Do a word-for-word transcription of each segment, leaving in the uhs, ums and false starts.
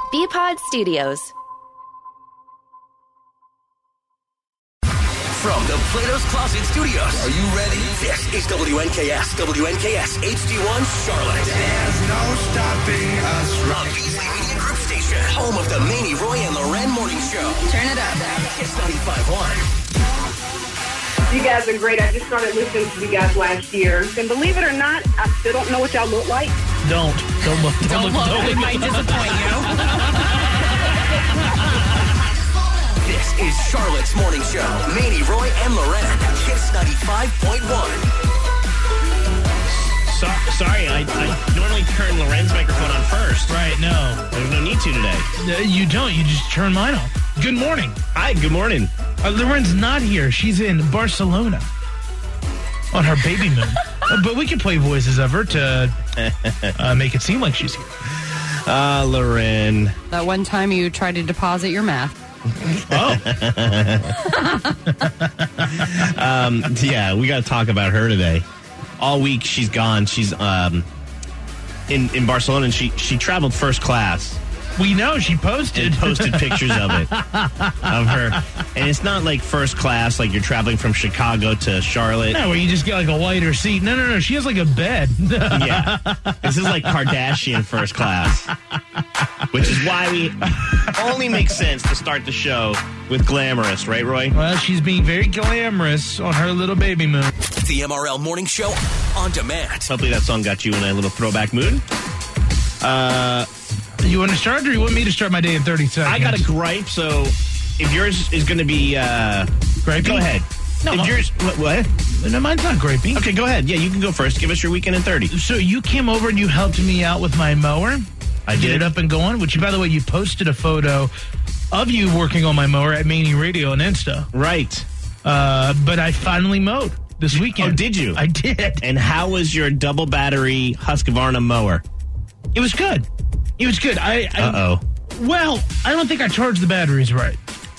B-Pod Studios. From the Plato's Closet Studios. Are you ready? This is W N K S, W N K S H D one Charlotte. There's no stopping us. Right. A Beasley Media Group station. Home of the Manny, Roy, and Loren Morning Show. Turn it up. Kiss ninety-five point one. You guys are great. I just started listening to you guys last year. And believe it or not, I still don't know what y'all look like. Don't. Don't look. Don't, don't look. Don't look. It might disappoint you. This is Charlotte's Morning Show. Manny, Roy, and Loren. Kiss ninety-five point one. So, sorry, I, I normally turn Loren's microphone on first. Right, no. There's no need to today. Uh, you don't. You just turn mine on. Good morning. Hi, good morning. Uh, Loren's not here. She's in Barcelona on her baby moon. uh, but we can play voices of her to uh, make it seem like she's here. Ah, uh, Loren. That one time you tried to deposit your math. Oh. um, yeah, we got to talk about her today. All week she's gone. She's um, in, in Barcelona, and she, she traveled first class. We know she posted and posted pictures of it of her, and it's not like first class like you're traveling from Chicago to Charlotte. No, where you just get like a wider seat. No, no, no. She has like a bed. Yeah, this is like Kardashian first class, which is why we only makes sense to start the show with glamorous, right, Roy? Well, she's being very glamorous on her little baby moon. The M R L Morning Show on demand. Hopefully that song got you in a little throwback mood. Uh. You want to start, or you want me to start my day in thirty seconds? I got a gripe, so if yours is going to be uh, gripey, go ahead. No, if yours, what, what? No, mine's not gripey. Okay, go ahead. Yeah, you can go first. Give us your weekend in thirty. So you came over and you helped me out with my mower. I Get did. it up and going. Which, by the way, you posted a photo of you working on my mower at Manny Radio on Insta. Right. Uh, but I finally mowed this weekend. Oh, did you? I did. And how was your double battery Husqvarna mower? It was good. It was good. I, I Uh-oh. Well, I don't think I charged the batteries right.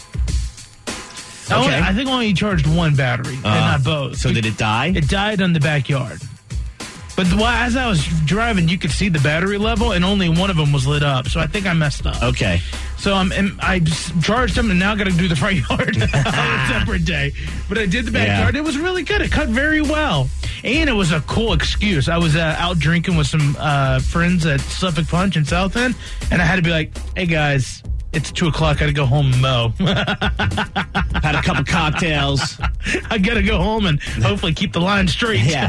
I, Okay. only, I think I only charged one battery, Uh, and not both. So did it die? It died in the backyard. But the, as I was driving, you could see the battery level, and only one of them was lit up. So I think I messed up. Okay. So I'm, and I just charged them, and now got to do the front yard on a separate day. But I did the backyard. Yeah. It was really good. It cut very well. And it was a cool excuse. I was uh, out drinking with some uh, friends at Suffolk Punch in South End, and I had to be like, hey, guys, it's two o'clock. I got to go home and mow. Had a couple cocktails. I got to go home and hopefully keep the line straight. Yeah.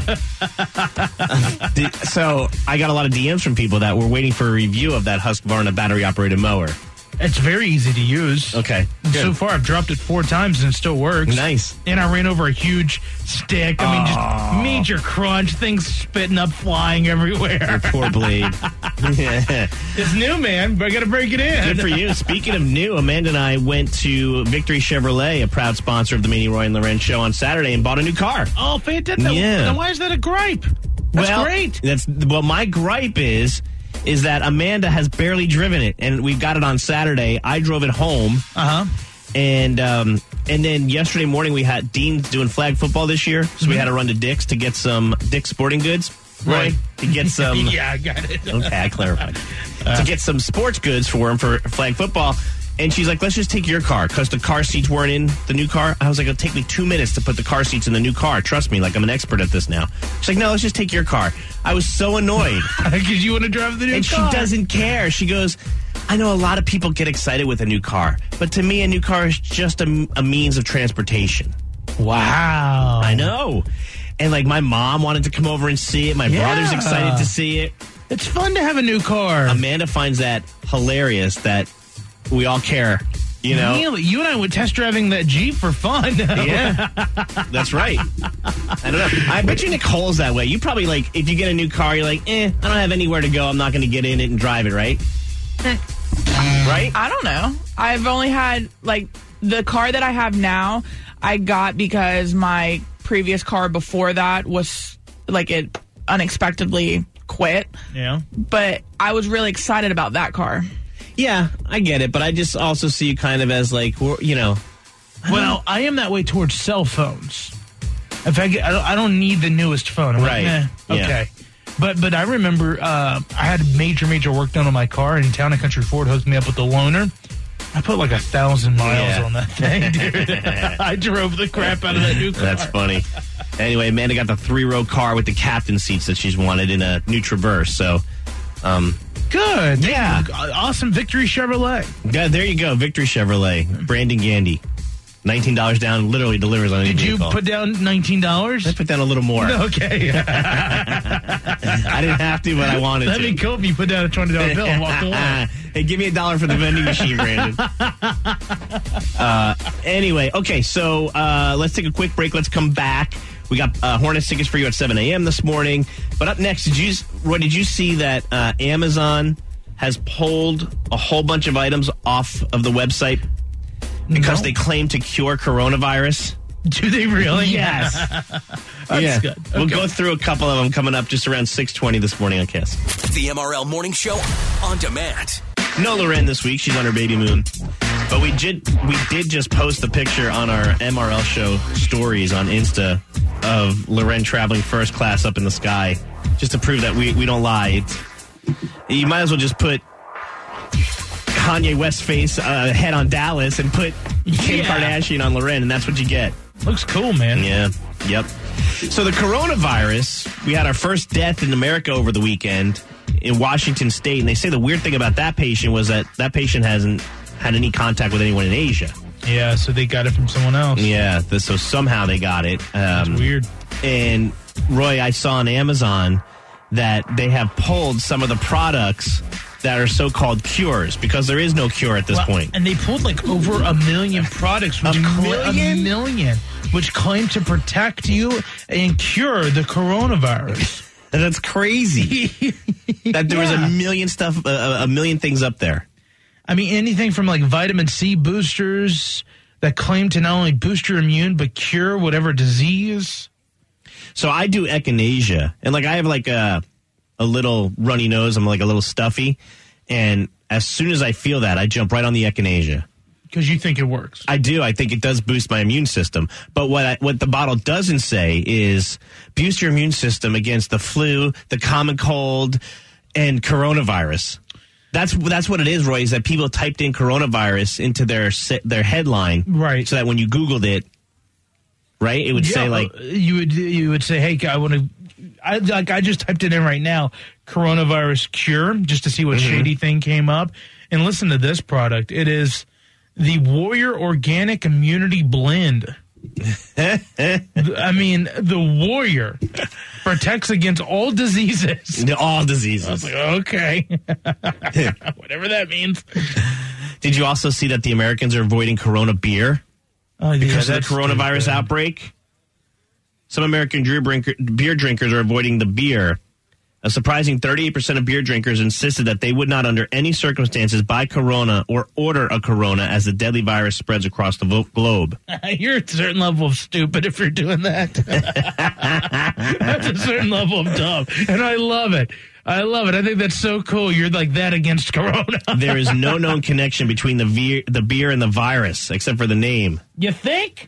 So I got a lot of D Ms from people that were waiting for a review of that Husqvarna battery-operated mower. It's very easy to use. Okay. So Good. far, I've dropped it four times and it still works. Nice. And I ran over a huge stick. I mean, just major crunch, things spitting up, flying everywhere. Poor blade. Yeah. It's new, man, but I got to break it in. Good for you. Speaking of new, Amanda and I went to Victory Chevrolet, a proud sponsor of the Manny, Roy, and Loren show on Saturday, and bought a new car. Oh, fantastic. Yeah. Then why is that a gripe? That's well, great. That's well, my gripe is is that Amanda has barely driven it, and we got it on Saturday. I drove it home. Uh-huh. And um, and then yesterday morning we had Dean's doing flag football this year, so mm-hmm. we had to run to Dick's to get some Dick's Sporting Goods. Right. To get some. Yeah, I got it. Okay, I clarified. Uh, to get some sports goods for him for flag football. And she's like, let's just take your car, because the car seats weren't in the new car. I was like, it'll take me two minutes to put the car seats in the new car. Trust me, like I'm an expert at this now. She's like, no, let's just take your car. I was so annoyed. Because you want to drive the new and car. And she doesn't care. She goes, I know a lot of people get excited with a new car, but to me, a new car is just a, a means of transportation. Wow. I know. And like my mom wanted to come over and see it. My yeah. brother's excited to see it. It's fun to have a new car. Amanda finds that hilarious that we all care, you know? Really? You and I went test driving that Jeep for fun. Yeah, that's right. I don't know. I bet you Nicole's that way. You probably, like, if you get a new car, you're like, eh, I don't have anywhere to go. I'm not going to get in it and drive it, right? Right? I don't know. I've only had, like, the car that I have now, I got because my previous car before that was, like, it unexpectedly quit. Yeah. But I was really excited about that car. Yeah, I get it, but I just also see you kind of as like, you know. I well, I am that way towards cell phones. If I get, I don't, I don't need the newest phone. I'm right. Like, eh, okay. Yeah. But but I remember uh, I had major, major work done on my car, and Town and Country Ford hooked me up with the loaner. I put like a thousand miles Yeah. on that thing, dude. I drove the crap out of that new car. That's funny. Anyway, Amanda got the three-row car with the captain seats that she's wanted in a new Traverse. So, um, Good. Yeah. Awesome Victory Chevrolet. yeah, there you go. Victory Chevrolet. Brandon Gandy. nineteen dollars down, literally delivers on any Did you vehicle. put down nineteen dollars? I put down a little more. Okay. I didn't have to, but I wanted That'd to. be cool if you put down a twenty dollar bill and walked away. Hey, give me a dollar for the vending machine, Brandon. uh, anyway, okay, so uh, let's take a quick break. Let's come back. We got uh, Hornets tickets for you at seven a.m. this morning. But up next, did you, Roy, did you see that uh, Amazon has pulled a whole bunch of items off of the website because No. they claim to cure coronavirus? Do they really? Yes. That's yeah. good. We'll Okay. go through a couple of them coming up just around six twenty this morning on Kiss. The M R L Morning Show on demand. No Loren this week. She's on her baby moon. But we did we did just post a picture on our M R L show stories on Insta of Loren traveling first class up in the sky, just to prove that we, we don't lie. It's, you might as well just put Kanye West face uh, head on Dallas and put Kim Yeah. Kardashian on Loren, and that's what you get. Looks cool, man. Yeah. Yep. So the coronavirus, we had our first death in America over the weekend in Washington State, and they say the weird thing about that patient was that that patient hasn't had any contact with anyone in Asia. Yeah, so they got it from someone else. Yeah, th- so somehow they got it. Um, That's weird. And Roy, I saw on Amazon that they have pulled some of the products that are so-called cures because there is no cure at this Well, point. And they pulled like over a million products. Which A cla- million? A million. Which claim to protect you and cure the coronavirus. And that's crazy. that there was Yeah. a million stuff, uh, a million things up there. I mean, anything from like vitamin C boosters that claim to not only boost your immune, but cure whatever disease. So I do echinacea, and like I have like a a little runny nose. I'm like a little stuffy, and as soon as I feel that, I jump right on the echinacea. Because you think it works. I do. I think it does boost my immune system. But what I, what the bottle doesn't say is boost your immune system against the flu, the common cold, and coronavirus. That's that's what it is, Roy. Is that people typed in coronavirus into their se- their headline, Right. So that when you Googled it, right, it would say Yeah, like. you would you would say, hey, I want to. I like I just typed it in right now, coronavirus cure, just to see what Mm-hmm. shady thing came up. And listen to this product. It is the Warrior Organic Immunity Blend. I mean, the Warrior protects against all diseases. All diseases. Like, okay, whatever that means. Did you also see that the Americans are avoiding Corona beer Oh, because yeah, of that's the coronavirus stupid. outbreak? Some American beer drinker, beer drinkers are avoiding the beer. A surprising thirty-eight percent of beer drinkers insisted that they would not under any circumstances buy Corona or order a Corona as the deadly virus spreads across the vo- globe. You're at a certain level of stupid if you're doing that. That's a certain level of dumb. And I love it. I love it. I think that's so cool. You're like that against Corona. There is no known connection between the beer, the beer and the virus, except for the name. You think?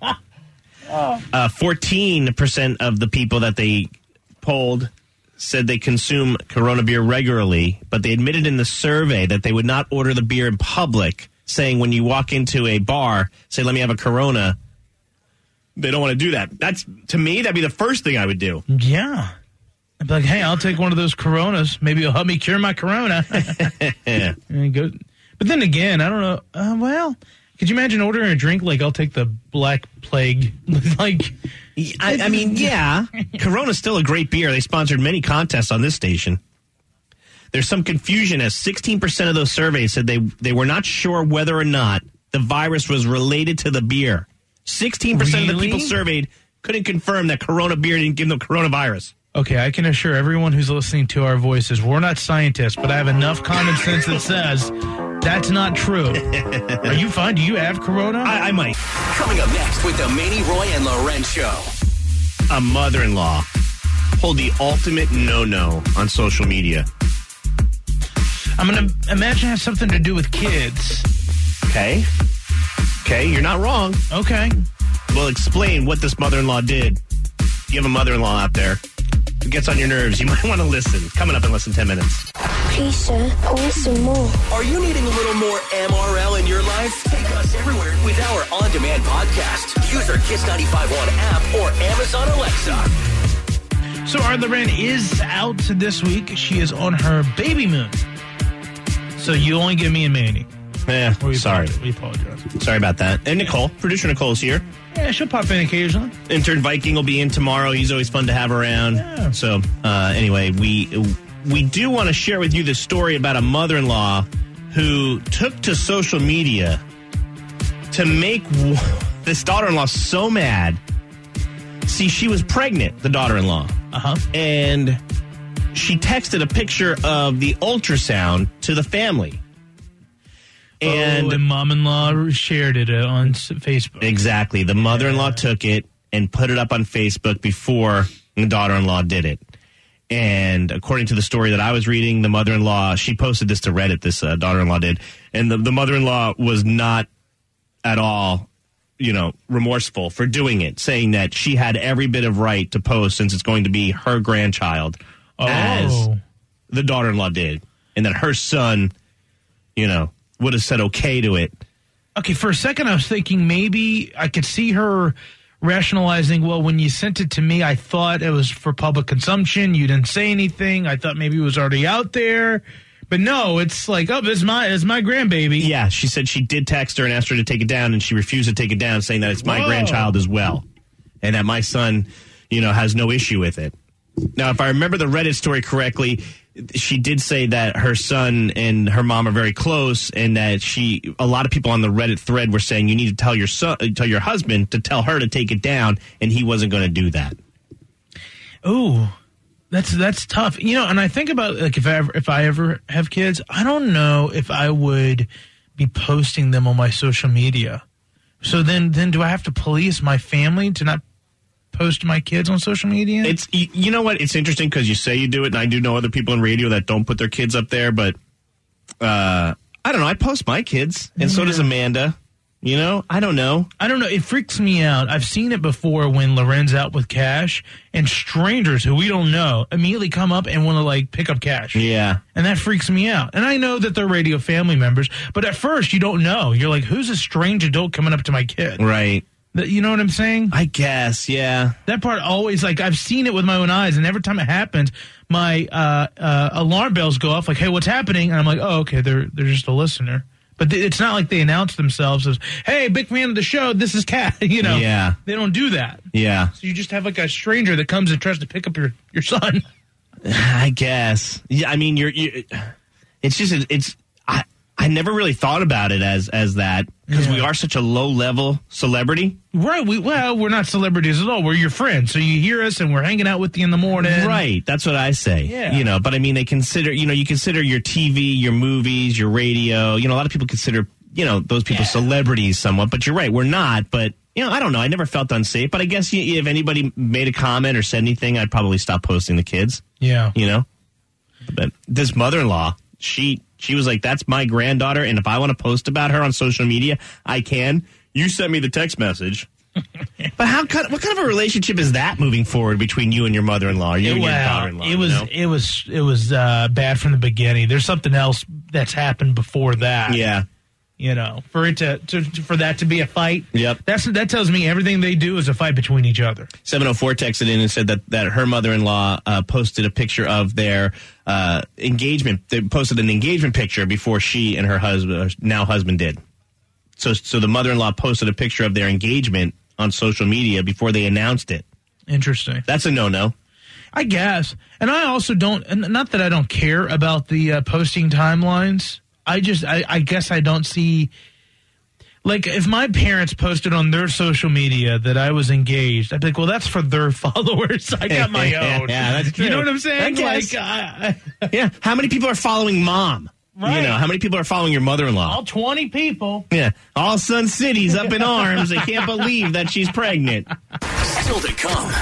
Uh, fourteen percent of the people that they polled said they consume Corona beer regularly, but they admitted in the survey that they would not order the beer in public, saying when you walk into a bar, say, let me have a Corona. They don't want to do that. That's, to me, that'd be the first thing I would do. Yeah. I'd be like, hey, I'll take one of those Coronas. Maybe it'll help me cure my Corona. Yeah. And go. But then again, I don't know. Uh, well, could you imagine ordering a drink like I'll take the Black Plague? Like, I, I mean, yeah, Corona's still a great beer. They sponsored many contests on this station. There's some confusion as sixteen percent of those surveys said they, they were not sure whether or not the virus was related to the beer. sixteen percent of the Really? people surveyed couldn't confirm that Corona beer didn't give them coronavirus. okay, I can assure everyone who's listening to our voices, we're not scientists, but I have enough common sense that says that's not true. Are you fine? Do you have Corona? I, I might. Coming up next with the Manny, Roy, and Loren Show. A mother-in-law pulled the ultimate no-no on social media. I'm going to imagine it has something to do with kids. Okay? Okay, you're not wrong. Okay. We'll explain what this mother-in-law did. You have a mother-in-law out there. if it gets on your nerves, you might want to listen. Coming up in less than ten minutes. Please, sir, I want some more. Are you needing a little more M R L in your life? Take us everywhere with our on-demand podcast. Use our Kiss ninety-five point one app or Amazon Alexa. So our Loren is out this week. She is on her baby moon. So you only get me and Manny. Yeah, We sorry. apologize. We apologize. Sorry about that. And Nicole, producer Nicole's here. Yeah, she'll pop in occasionally. Intern Viking will be in tomorrow. He's always fun to have around. Yeah. So, uh, anyway, we we do want to share with you this story about a mother-in-law who took to social media to make w- this daughter-in-law so mad. See, she was pregnant, the daughter-in-law. Uh-huh. And she texted a picture of the ultrasound to the family. And, oh, and mom-in-law shared it uh, on s- Facebook. exactly. The mother-in-law Yeah. took it and put it up on Facebook before the daughter-in-law did it. And according to the story that I was reading, the mother-in-law, she posted this to Reddit, this uh, daughter-in-law did. And the, the mother-in-law was not at all, you know, remorseful for doing it, saying that she had every bit of right to post since it's going to be her grandchild, Oh. as the daughter-in-law did. And that her son, you know, would have said okay to it. Okay, for a second I was thinking maybe I could see her rationalizing, well, when you sent it to me, I thought it was for public consumption. You didn't say anything. I thought maybe it was already out there. But no, it's like, oh, this is my, it's my grandbaby. Yeah, she said she did text her and asked her to take it down, and she refused to take it down, saying that it's my Whoa. grandchild as well, and that my son, you know, has no issue with it. Now, if I remember the Reddit story correctly, she did say that her son and her mom are very close, and that she, a lot of people on the Reddit thread were saying you need to tell your son, tell your husband to tell her to take it down, and he wasn't going to do that. Ooh, that's that's tough. You know, and I think about like if I ever if I ever have kids, I don't know if I would be posting them on my social media. So then then do I have to police my family to not post my kids on social media? It's you, you know what? It's interesting because you say you do it, and I do know other people in radio that don't put their kids up there. But uh, I don't know. I post my kids, and so does Amanda. You know, I don't know. I don't know. It freaks me out. I've seen it before when Loren's out with cash and strangers who we don't know immediately come up and want to like pick up cash. Yeah. And that freaks me out. And I know that they're radio family members, but at first you don't know. You're like, who's a strange adult coming up to my kid? Right. That, you know what I'm saying? I guess. Yeah. That part always, like, I've seen it with my own eyes, and every time it happens, my uh, uh, alarm bells go off, like, hey, what's happening? And I'm like, oh, okay, they're they're just a listener. But th- it's not like they announce themselves as, hey, big fan of the show, this is Kat, you know? Yeah. They don't do that. Yeah. So you just have, like, a stranger that comes and tries to pick up your, your son. I guess. Yeah. I mean, you're. you it's just. It's. I. I never really thought about it as as that because Yeah. we are such a low level celebrity. Right. We, well, we're not celebrities at all. We're your friends. So you hear us, and we're hanging out with you in the morning. Right. That's what I say. Yeah. You know, but I mean, they consider, you know, you consider your T V, your movies, your radio. You know, a lot of people consider, you know, those people Yeah. celebrities somewhat. But you're right. We're not. But, you know, I don't know. I never felt unsafe. But I guess y- if anybody made a comment or said anything, I'd probably stop posting the kids, Yeah. you know. But this mother-in-law, she she was like, that's my granddaughter. And if I want to post about her on social media, I can. You sent me the text message. But how kind, what kind of a relationship is that moving forward between you and your mother-in-law or you and your Well, daughter-in-law? it was you know? it was it was uh, bad from the beginning. There's something else that's happened before that. Yeah. You know, for it to, to for that to be a fight. Yep. That's that tells me everything they do is a fight between each other. seven oh four texted in and said that, that her mother-in-law uh, posted a picture of their uh, engagement. They posted an engagement picture before she and her husband, now husband, did. So, so the mother-in-law posted a picture of their engagement on social media before they announced it. Interesting. That's a no-no. I guess. And I also don't, and not that I don't care about the uh, posting timelines. I just, I, I guess I don't see, like, if my parents posted on their social media that I was engaged, I'd be like, well, that's for their followers. I got my own. Yeah, that's true. You know what I'm saying? I Like, guess. I, I, Yeah. How many people are following mom? Right. You know, how many people are following your mother-in-law? all twenty people. Yeah. All Sun City's up in arms. They can't believe that she's pregnant. Still to come.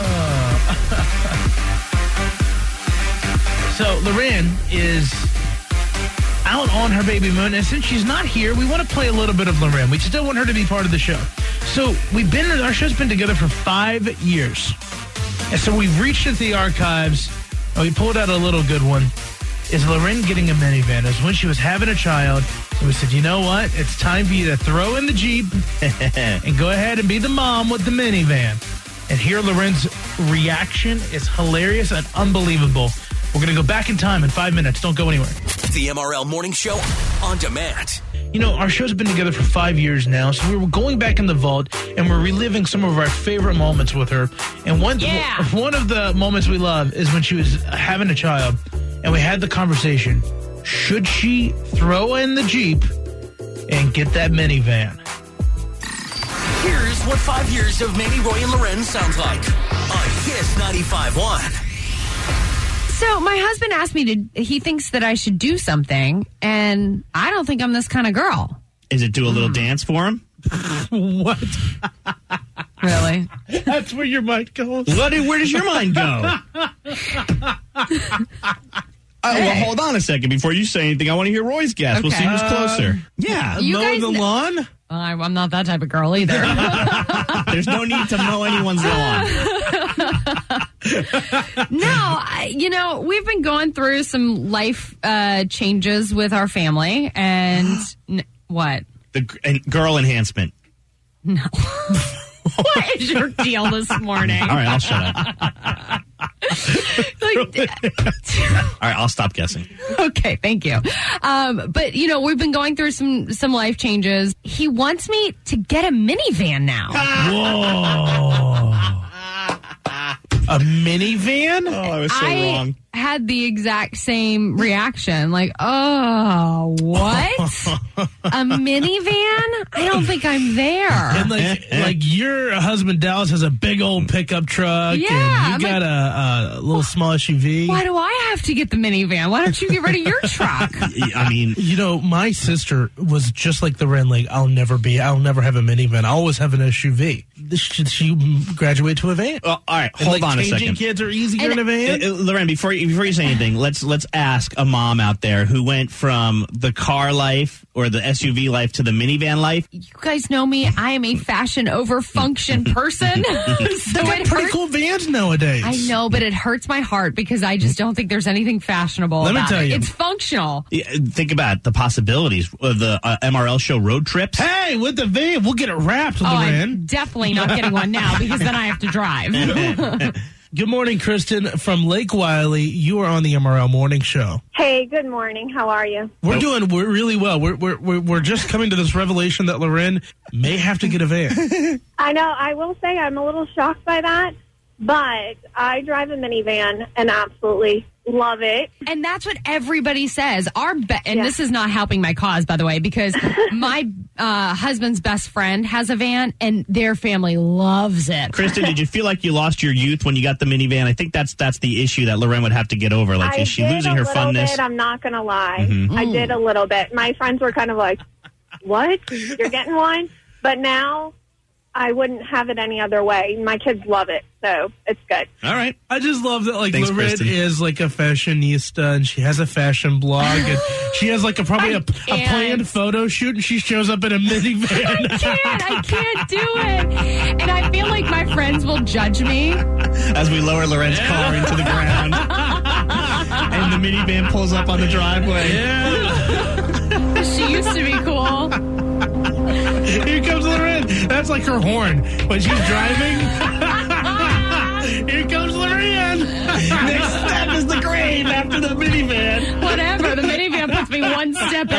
So Loren is out on her baby moon, and since she's not here, we want to play a little bit of Loren. We still want her to be part of the show. So we've been, our show's been together for five years. And so we reached into the archives, and we pulled out a little good one. Is Loren getting a minivan? It was when she was having a child, and we said, you know what? It's time for you to throw in the Jeep and go ahead and be the mom with the minivan. And here Loren's reaction is hilarious and unbelievable. We're going to go back in time in five minutes. Don't go anywhere. The M R L Morning Show on demand. You know, our show's been together for five years now, so we were going back in the vault, and we're reliving some of our favorite moments with her. And one, Yeah. one of the moments we love is when she was having a child, and we had the conversation, should she throw in the Jeep and get that minivan? Here's what five years of Manny, Roy, and Loren sounds like on Kiss ninety-five point one. So my husband asked me to, he thinks that I should do something, and I don't think I'm this kind of girl. Is it do a little dance for him? What? Really? That's where your mind goes. What? Where does your mind go? Oh, well, hold on a second. Before you say anything, I want to hear Roy's guess. We'll see Okay. who's closer. Yeah. You Mow guys the kn- lawn? Well, I, I'm not that type of girl either. There's no need to mow anyone's lawn. No, I, you know, we've been going through some life uh, changes with our family, and n- what? The g- and girl enhancement. No. What is your deal this morning? All right, I'll shut up. Like, All right, I'll stop guessing. okay, thank you. Um, but you know, we've been going through some some life changes. He wants me to get a minivan now. Whoa. A minivan? Oh, I was so I wrong. had the exact same reaction. Like, oh, what? A minivan? I don't think I'm there. And like, like your husband Dallas has a big old pickup truck, Yeah, and I'm you got a, a little small S U V. Why do I have to get the minivan? Why don't you get rid of your truck? I mean, You know, my sister was just like the Ren. Like, I'll never be, I'll never have a minivan. I always have an S U V. Should she graduate to a van? well, all right, And, hold like, on a changing second. kids are easier And- in a van. Uh, uh, Loren, before you, before you say anything, let's let's ask a mom out there who went from the car life or the S U V life to the minivan life. You guys know me. I am a fashion over function person. so They it got pretty hurts. cool vans nowadays. I know, but it hurts my heart because I just don't think there's anything fashionable Let me about tell it. you. It's functional. Yeah, think about the possibilities of the uh, M R L show road trips. Hey, with the van, we'll get it wrapped, Oh, I'm Loren. definitely not getting one now because then I have to drive. Good morning, Kristen from Lake Wiley. You are on the M R L Morning Show. Hey, good morning. How are you? We're doing we're really well. We're, we're we're we're just coming to this revelation that Loren may have to get a van. I know, I will say I'm a little shocked by that, but I drive a minivan and absolutely love it. And that's what everybody says. Our be- and Yeah. this is not helping my cause, by the way, because my uh, husband's best friend has a van, and their family loves it. Kristen, did you feel like you lost your youth when you got the minivan? I think that's that's the issue that Loren would have to get over. Like, I is she did losing a her little funness? bit, I'm not going to lie. Mhm. I did a little bit. My friends were kind of like, what? You're getting one? But now I wouldn't have it any other way. My kids love it, so it's good. All right. I just love that like Thanks, Loren Kristen. is like a fashionista and she has a fashion blog and she has like a probably a, a can't. planned photo shoot and she shows up in a minivan. I can't. I can't do it. And I feel like my friends will judge me. As we lower Loren's car into the ground, and the minivan pulls up on the driveway. Yeah. She used to be cool. Here comes Loren. That's like her horn when she's driving. Here comes Loren. Next step is the grave after the minivan. Whatever. The minivan puts me one step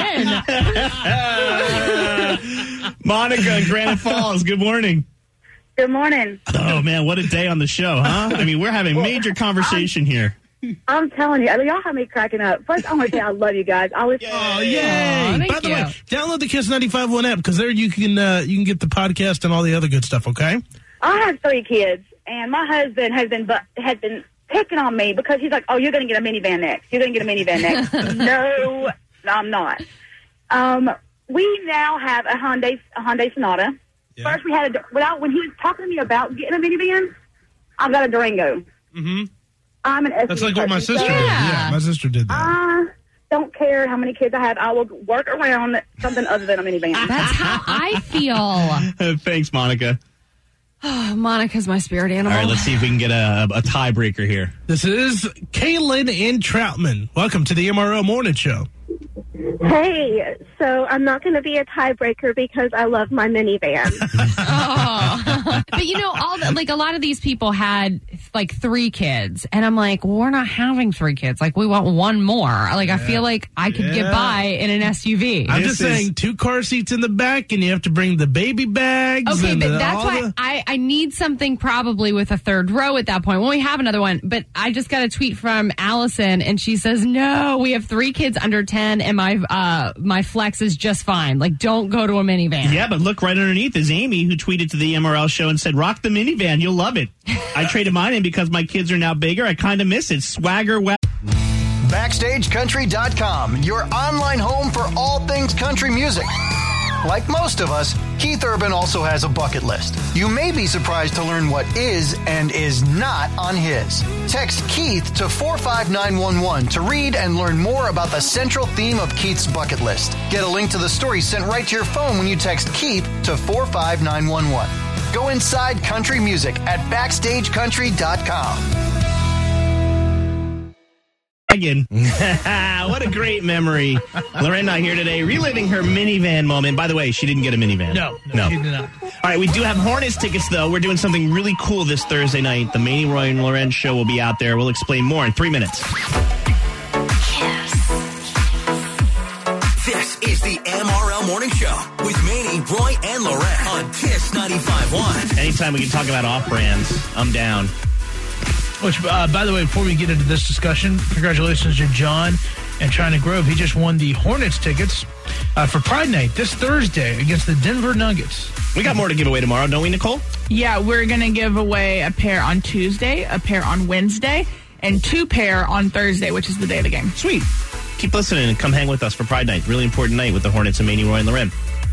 in. Monica in Granite Falls, good morning. Good morning. Oh, man, what a day on the show, huh? I mean, we're having major conversation here. I'm telling you, y'all have me cracking up. First, I want to say I love you guys. I was, Oh, yay. Aw, thank By the you. way, download the Kiss ninety-five point one app because there you can uh, you can get the podcast and all the other good stuff, okay? I have three kids, and my husband has been bu- has been picking on me because he's like, "Oh, you're going to get a minivan next. You're going to get a minivan next." No, I'm not. Um, we now have a Hyundai a Hyundai Sonata. Yeah. First, we had a without when he was talking to me about getting a minivan, I've got a Durango. Mm-hmm. I'm an S U V That's like what my person, sister so did. Yeah. Yeah, my sister did that. I don't care how many kids I have. I will work around something other than a minivan. That's how I feel. Thanks, Monica. Monica's my spirit animal. All right, let's see if we can get a, a tiebreaker here. This is Kaylin in Troutman. Welcome to the M R L Morning Show. Hey, so I'm not going to be a tiebreaker because I love my minivan. Oh. But you know, all the, like a lot of these people had like three kids, and I'm like, well, we're not having three kids. Like, we want one more. Like, yeah. I feel like I could yeah. get by in an S U V. I'm this just is... saying, two car seats in the back, and you have to bring the baby bags. Okay, and but the, that's why the... I, I need something probably with a third row at that point when we have another one. But I just got a tweet from Allison, and she says, no, we have three kids under ten, and my uh, my flex is just fine. Like, don't go to a minivan. Yeah, but look, right underneath is Amy, who tweeted to the M R L show and said, rock the minivan, you'll love it. I traded mine in because my kids are now bigger. I kind of miss it. Swagger. Wa- Backstage Country dot com, your online home for all things country music. Like most of us, Keith Urban also has a bucket list. You may be surprised to learn what is and is not on his. Text Keith to four five nine one one to read and learn more about the central theme of Keith's bucket list. Get a link to the story sent right to your phone when you text Keith to four five nine one one. Go inside country music at backstage country dot com. Again. What a great memory. Loren not here today, reliving her minivan moment. By the way, she didn't get a minivan. No, no, no. she did not. All right, we do have Hornets tickets, though. We're doing something really cool this Thursday night. The Manny, Roy, and Loren show will be out there. We'll explain more in three minutes. Yes. This is the M R L Morning Show with Manny, Roy, and Loren on Kiss ninety-five point one. Anytime we can talk about off-brands, I'm down. Which, uh, by the way, before we get into this discussion, congratulations to John and China Grove. He just won the Hornets tickets uh, for Pride Night this Thursday against the Denver Nuggets. We got more to give away tomorrow, don't we, Nicole? Yeah, we're going to give away a pair on Tuesday, a pair on Wednesday, and two pair on Thursday, which is the day of the game. Sweet. Keep listening and come hang with us for Pride Night. Really important night with the Hornets and Manny, Roy, and Loren.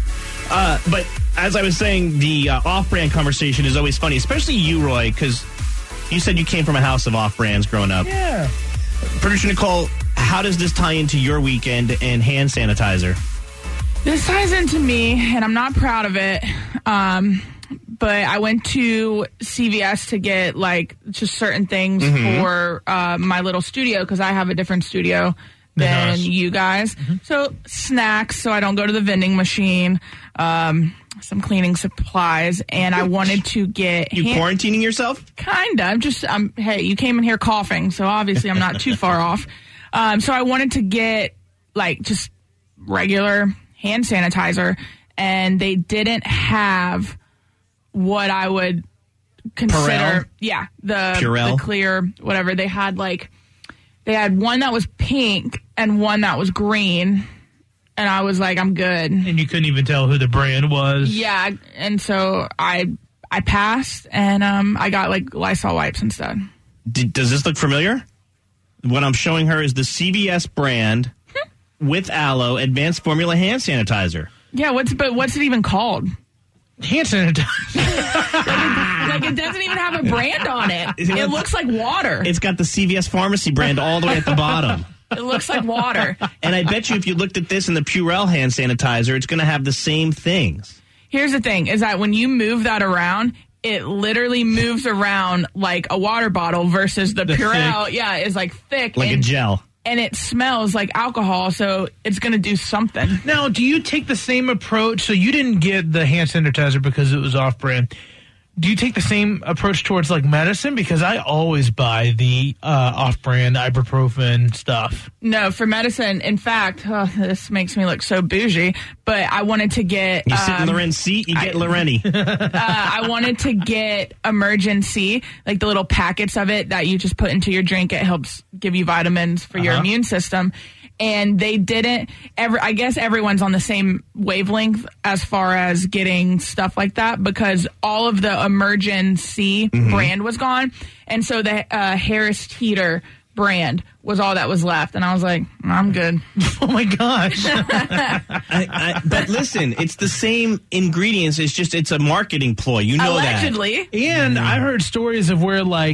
Uh, but as I was saying, the uh, off-brand conversation is always funny, especially you, Roy, because you said you came from a house of off-brands growing up. Yeah. Producer Nicole, how does this tie into your weekend and hand sanitizer? This ties into me, and I'm not proud of it, um, but I went to C V S to get, like, just certain things mm-hmm. for uh, my little studio, because I have a different studio than nice. you guys. Mm-hmm. So, snacks, so I don't go to the vending machine, um... some cleaning supplies, and I wanted to get... You hand- quarantining yourself? Kinda. I'm just, I'm, hey, you came in here coughing, so obviously I'm not too far off. Um, so I wanted to get, like, just regular hand sanitizer, and they didn't have what I would consider... Purell? Yeah, the, Purell? the clear, whatever. They had, like, they had one that was pink and one that was green. And I was like, I'm good. And you couldn't even tell who the brand was. Yeah, and so I I passed, and um, I got, like, Lysol wipes instead. D- does this look familiar? What I'm showing her is the C V S brand with aloe advanced formula hand sanitizer. Yeah, what's but what's it even called? Hand sanitizer. like, it, like, it doesn't even have a brand on it. It looks like water. It's got the C V S pharmacy brand all the way at the bottom. It looks like water. And I bet you if you looked at this in the Purell hand sanitizer, it's going to have the same things. Here's the thing, is that when you move that around, it literally moves around like a water bottle versus the, the Purell, thick. yeah, is like thick. Like and, a gel. And it smells like alcohol, so it's going to do something. Now, do you take the same approach? So you didn't get the hand sanitizer because it was off-brand. Do you take the same approach towards, like, medicine? Because I always buy the uh, off-brand ibuprofen stuff. No, for medicine, in fact, oh, this makes me look so bougie, but I wanted to get... You sit um, in Loren's seat, you get Loreni. uh, I wanted to get Emergen-C, like the little packets of it that you just put into your drink. It helps give you vitamins for uh-huh. your immune system. And they didn't ever, I guess everyone's on the same wavelength as far as getting stuff like that, because all of the Emergen-C mm-hmm. brand was gone. And so the uh, Harris Teeter brand was all that was left. And I was like, I'm good. Oh my gosh. I, I, but listen, it's the same ingredients. It's just, it's a marketing ploy. You know Allegedly. that. And mm-hmm. I heard stories of where, like,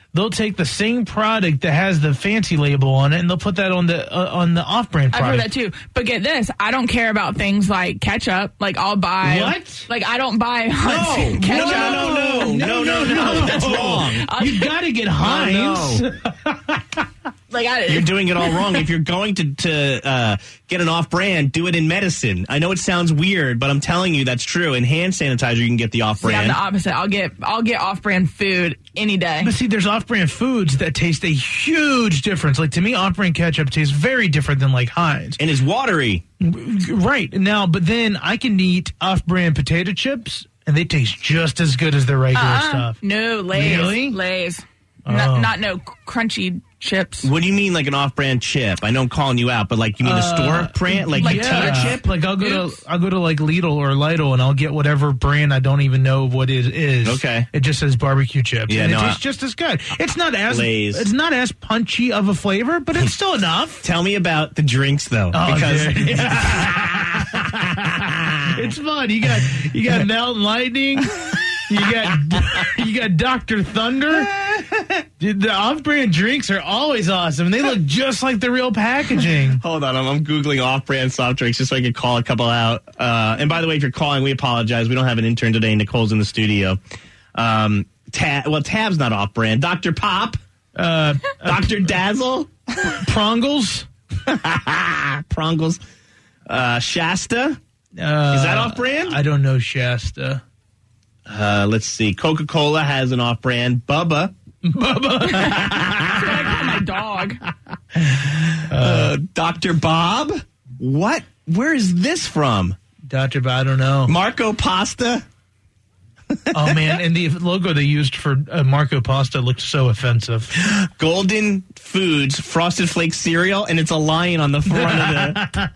they'll take the same product that has the fancy label on it and they'll put that on the uh, on the off-brand I've product. heard that too. But get this, I don't care about things like ketchup. Like I'll buy What? Like I don't buy No, Heinz ketchup. no, no, no, no, no, no. That's wrong. You got to get Heinz. no. Like I, You're doing it all wrong. If you're going to to uh, get an off-brand, do it in medicine. I know it sounds weird, but I'm telling you that's true. In hand sanitizer, you can get the See, I'm off-brand. the opposite. I'll get I'll get off-brand food any day. But see, there's off-brand foods that taste a huge difference. Like, to me, off-brand ketchup tastes very different than, like, Heinz. And it's watery. Right. Now, but then I can eat off-brand potato chips, and they taste just as good as the regular Uh-uh. stuff. No, Lay's. Really? Lay's. Oh. Not, not no crunchy chips. What do you mean, like an off-brand chip? I know I'm calling you out, but like you mean a Uh, store brand, like, like potato Yeah. chip? Like, I'll go Oops. to I'll go to like Lidl or Lidl, and I'll get whatever brand I don't even know what it is. Okay. It just says barbecue chips. Yeah, and no, it tastes I- just as good. It's not as Lay's. it's not as punchy of a flavor, but it's still enough. Tell me about the drinks, though, Oh, because dude. It's fun. You got you got Mountain Lightning. You got you got Doctor Thunder. Dude, the off-brand drinks are always awesome. They look just like the real packaging. Hold on, I'm, I'm googling off-brand soft drinks just so I can call a couple out. Uh, and by the way, if you're calling, we apologize. We don't have an intern today. Nicole's in the studio. Um, Tab, well, Tab's not off-brand. Doctor Pop, Uh, Doctor Dazzle, Prongles. Prongles, uh, Shasta. Uh, Is that off-brand? I don't know Shasta. Uh, let's see. Coca-Cola has an off-brand. Bubba. That's what I call my dog. Uh, Doctor Bob. What? Where is this from? Doctor Bob, I don't know. Marco Pasta. Oh, man. And the logo they used for uh, Marco Pasta looked so offensive. Golden Foods Frosted Flakes cereal, and it's a lion on the front of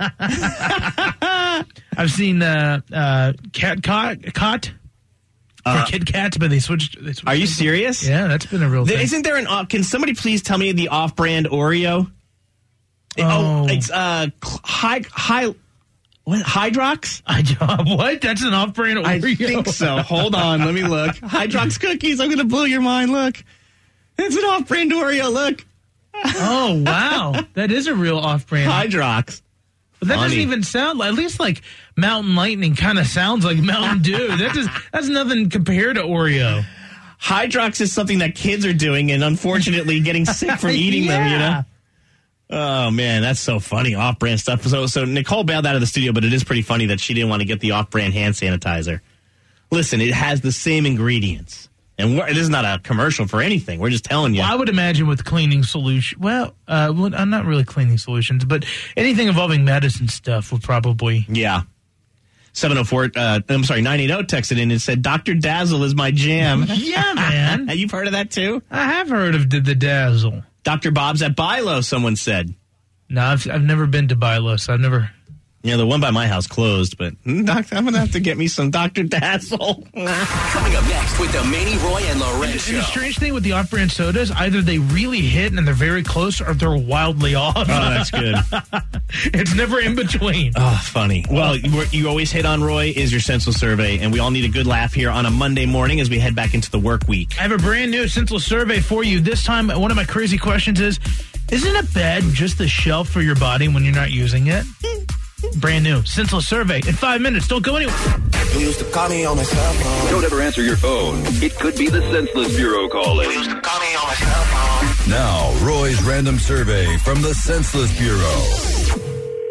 the. I've seen uh, uh, Cat Cot, Cot for Uh, Kit Kats, but they switched. They switched Are you it. serious? Yeah, that's been a real There, thing. isn't there an? off- Can somebody please tell me the off-brand Oreo? Oh. it's uh cl- high high. What Hydrox? I what? That's an off-brand Oreo. I think so. Hold on, let me look. Hydrox cookies. I'm gonna blow your mind. Look, it's an off-brand Oreo. Look, Oh, wow. That is a real off-brand. Hydrox. But that doesn't Funny. even sound like, at least like Mountain Lightning kind of sounds like Mountain Dew. That just, that's nothing compared to Oreo. Hydrox is something that kids are doing, and unfortunately getting sick from eating them. You know. Yeah. Oh man, that's so funny. Off-brand stuff. So, so Nicole bailed out of the studio, but it is pretty funny that she didn't want to get the off-brand hand sanitizer. Listen, it has the same ingredients, and we're, this is not a commercial for anything. We're just telling you. Well, I would imagine with cleaning solution. Well, uh, well, uh, not really cleaning solutions, but anything involving medicine stuff would probably. Yeah. seven oh four, uh, I'm sorry, nine eighty texted in and said, Doctor Dazzle is my jam. Yeah, man. You've heard of that too? I have heard of the, the Dazzle. Doctor Bob's at Bilo, someone said. No, I've, I've never been to Bilos. I've never. Yeah, the one by my house closed, but mm, doc, I'm going to have to get me some Doctor Dazzle. Coming up next with the Manny, Roy, and Loren And show. the strange thing with the off-brand sodas, either they really hit and they're very close, or they're wildly off. Oh, that's good. It's never in between. Oh, funny. Well, you, you always hit on, Roy, is your senseless survey, and we all need a good laugh here on a Monday morning as we head back into the work week. I have a brand new senseless survey for you. This time, one of my crazy questions is, isn't a bed just the shelf for your body when you're not using it? Brand new senseless survey in five minutes. Don't go anywhere. You used to call me on my cell phone. Don't ever answer your phone. It could be the Senseless Bureau calling. You used to call me on my cell phone. Now, Roy's random survey from the Senseless Bureau.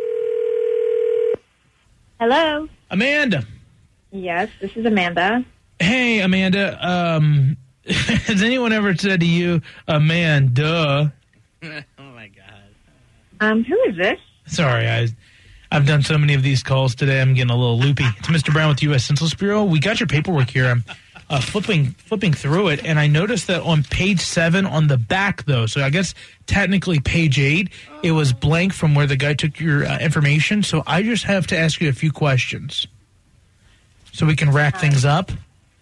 Hello. Amanda. Yes, this is Amanda. Hey, Amanda. Um, has anyone ever said to you, Amanda? Oh, my God. Um, who is this? Sorry, I, I've done so many of these calls today. I'm getting a little loopy. It's Mister Brown with the U S Census Bureau. We got your paperwork here. I'm uh, flipping flipping through it, and I noticed that on page seven on the back, though, so I guess technically page eight, it was blank from where the guy took your uh, information. So I just have to ask you a few questions so we can wrap things up.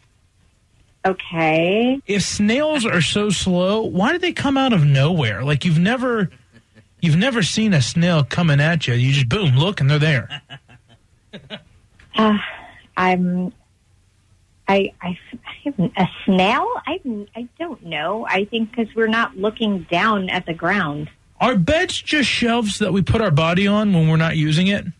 Okay. If snails are so slow, why do they come out of nowhere? Like you've never... You've never seen a snail coming at you. You just, boom, look, and they're there. Uh, I'm... I, I, I a snail? I, I don't know. I think because we're not looking down at the ground. Are beds just shelves that we put our body on when we're not using it?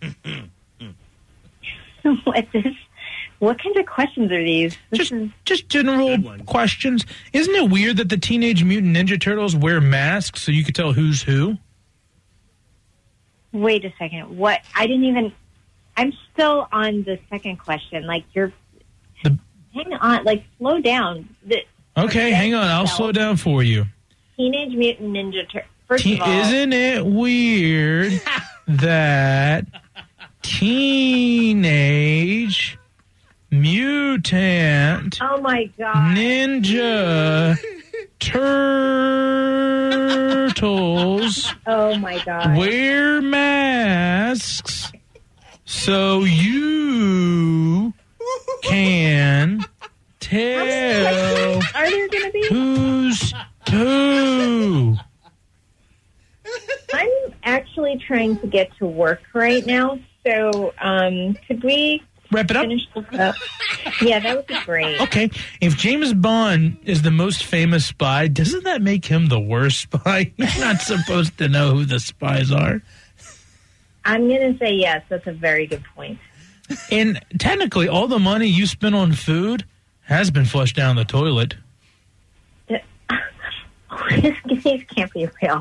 What this? What kinds of questions are these? This just, is... just general questions. Isn't it weird that the Teenage Mutant Ninja Turtles wear masks so you could tell who's who? Wait a second. What? I didn't even... I'm still on the second question. Like, you're... The... Hang on. Like, slow down. The... Okay, hang on. I'll slow down for you. Teenage Mutant Ninja Turtles. First Te- of all... Isn't it weird that Teenage... Mutant oh my god Ninja Turtles oh my god wear masks so you can tell are there gonna be who's who. I'm actually trying to get to work right now, so um could we wrap it up? Finish this up? Yeah, that would be great. Okay, if James Bond is the most famous spy, doesn't that make him the worst spy? He's not supposed to know who the spies are. I'm going to say yes. That's a very good point. And technically, all the money you spend on food has been flushed down the toilet. This, this can't be real.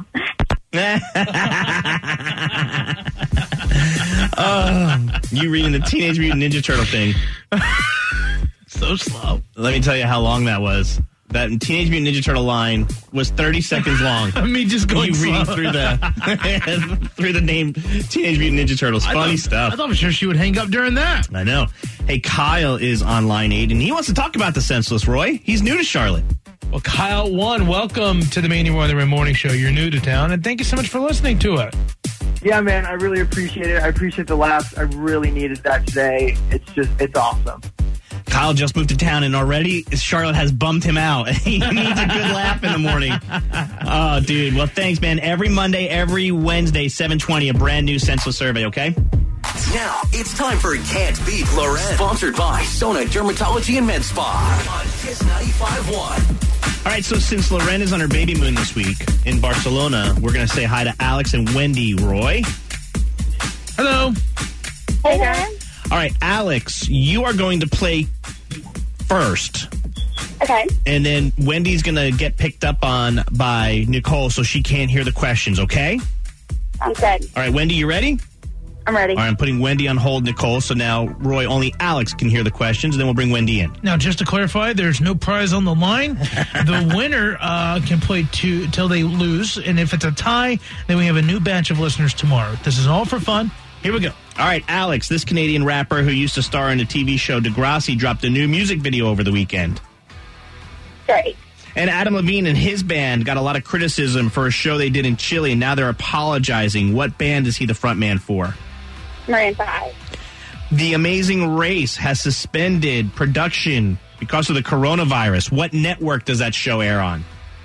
Oh, you reading the Teenage Mutant Ninja Turtle thing. So slow. Let me tell you how long that was. That Teenage Mutant Ninja Turtle line was thirty seconds long. Me just going you slow. reading through the through the name Teenage Mutant Ninja Turtles. Funny I thought, stuff. I thought for sure she would hang up during that. I know. Hey, Kyle is on line eight, and he wants to talk about the Senseless, Roy. He's new to Charlotte. Well, Kyle, one, welcome to the Manny Weather Morning Show. You're new to town, and thank you so much for listening to it. Yeah, man, I really appreciate it. I appreciate the laughs. I really needed that today. It's just, it's awesome. Kyle just moved to town, and already Charlotte has bummed him out. He needs a good laugh in the morning. Oh, dude. Well, thanks, man. Every Monday, every Wednesday, seven twenty, a brand new Senseless survey, okay? Now, it's time for Can't Beat Loren. Sponsored by Sona Dermatology and Med Spa on Kiss ninety-five point one. All right, so since Loren is on her baby moon this week in Barcelona, we're going to say hi to Alex and Wendy. Roy? Hello. Hey, guys. All right, Alex, you are going to play first. Okay. And then Wendy's going to get picked up on by Nicole so she can't hear the questions, okay? Sounds good. All right, Wendy, you ready? I'm ready. All right, I'm putting Wendy on hold, Nicole, so now, Roy, only Alex can hear the questions, and then we'll bring Wendy in. Now, just to clarify, there's no prize on the line. The winner uh, can play two till they lose, and if it's a tie, then we have a new batch of listeners tomorrow. This is all for fun. Here we go. All right, Alex, this Canadian rapper who used to star in the T V show Degrassi dropped a new music video over the weekend. Great. And Adam Levine and his band got a lot of criticism for a show they did in Chile, and now they're apologizing. What band is he the frontman for? Maroon five. The Amazing Race has suspended production because of the coronavirus. What network does that show air on?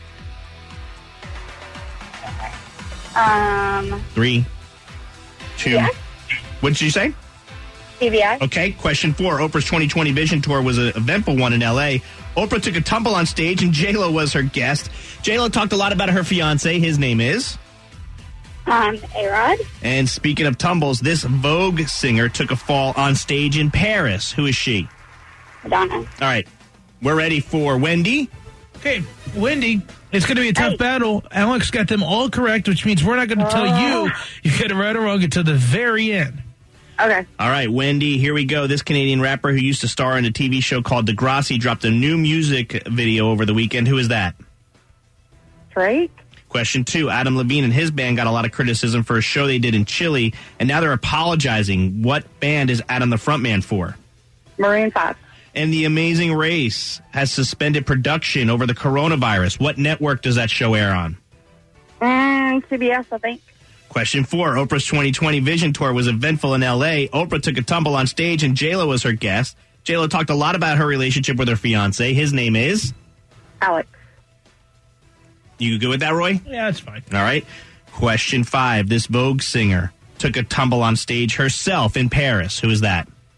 Um, Three, two. Yeah. What did you say? C B S. Okay, question four. Oprah's twenty twenty Vision Tour was an eventful one in L A. Oprah took a tumble on stage, and J Lo was her guest. J Lo talked a lot about her fiance. His name is? Um, A-Rod. And speaking of tumbles, this Vogue singer took a fall on stage in Paris. Who is she? Madonna. All right, we're ready for Wendy. Okay, Wendy, it's going to be a tough Hey. battle. Alex got them all correct, which means we're not going to tell you you get it right or wrong until the very end. Okay. All right, Wendy, here we go. This Canadian rapper who used to star in a T V show called Degrassi dropped a new music video over the weekend. Who is that? Drake. Question two. Adam Levine and his band got a lot of criticism for a show they did in Chile, and now they're apologizing. What band is Adam the frontman for? Maroon five. And The Amazing Race has suspended production over the coronavirus. What network does that show air on? Mm, C B S, I think. Question four. Oprah's twenty twenty Vision Tour was eventful in L A. Oprah took a tumble on stage, and J Lo was her guest. J Lo talked a lot about her relationship with her fiance. His name is? Alex. You good with that, Roy? Yeah, that's fine. All right. Question five. This Vogue singer took a tumble on stage herself in Paris. Who is that?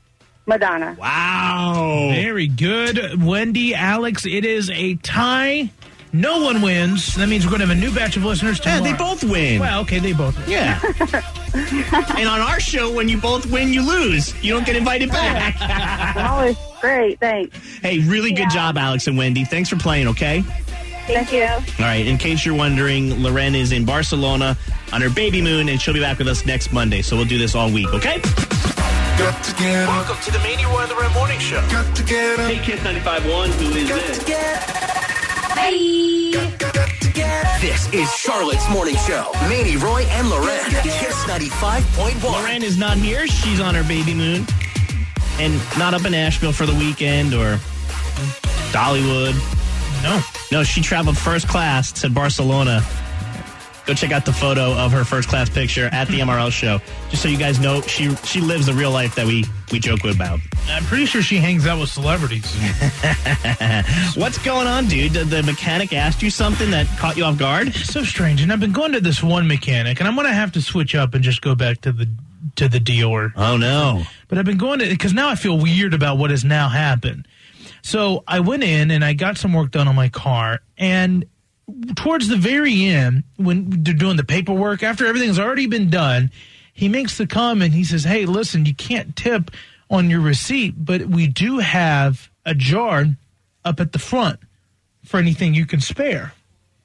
Madonna. Wow. Very good. Wendy, Alex, it is a tie. No one wins. That means we're going to have a new batch of listeners tomorrow. Yeah, they both win. Well, okay, they both win. Yeah. And on our show, when you both win, you lose. You don't get invited back. Oh, great. Thanks. Hey, really good Yeah. job, Alex and Wendy. Thanks for playing, okay? Thank you. All right, in case you're wondering, Loren is in Barcelona on her baby moon, and she'll be back with us next Monday. So we'll do this all week, okay? Got to get Welcome to the Mania Weather and Morning Show. Got to get up. Hey, Kiss ninety-five point one, who is Got this? to get Hey. got, got to get This is Charlotte's Morning Show. Manny, Roy, and Loren. Kiss ninety-five point one. Loren is not here. She's on her baby moon. And not up in Asheville for the weekend or Dollywood. No. No, she traveled first class to Barcelona. Go check out the photo of her first class picture at the M R L show. Just so you guys know, she she lives the real life that we, we joke about. I'm pretty sure she hangs out with celebrities. What's going on, dude? Did the mechanic ask you something that caught you off guard? It's so strange. And I've been going to this one mechanic, and I'm going to have to switch up and just go back to the to the dealer. Oh, no. But I've been going to, because now I feel weird about what has now happened. So I went in and I got some work done on my car, and towards the very end, when they're doing the paperwork, after everything's already been done, he makes the comment. He says, hey, listen, you can't tip on your receipt, but we do have a jar up at the front for anything you can spare.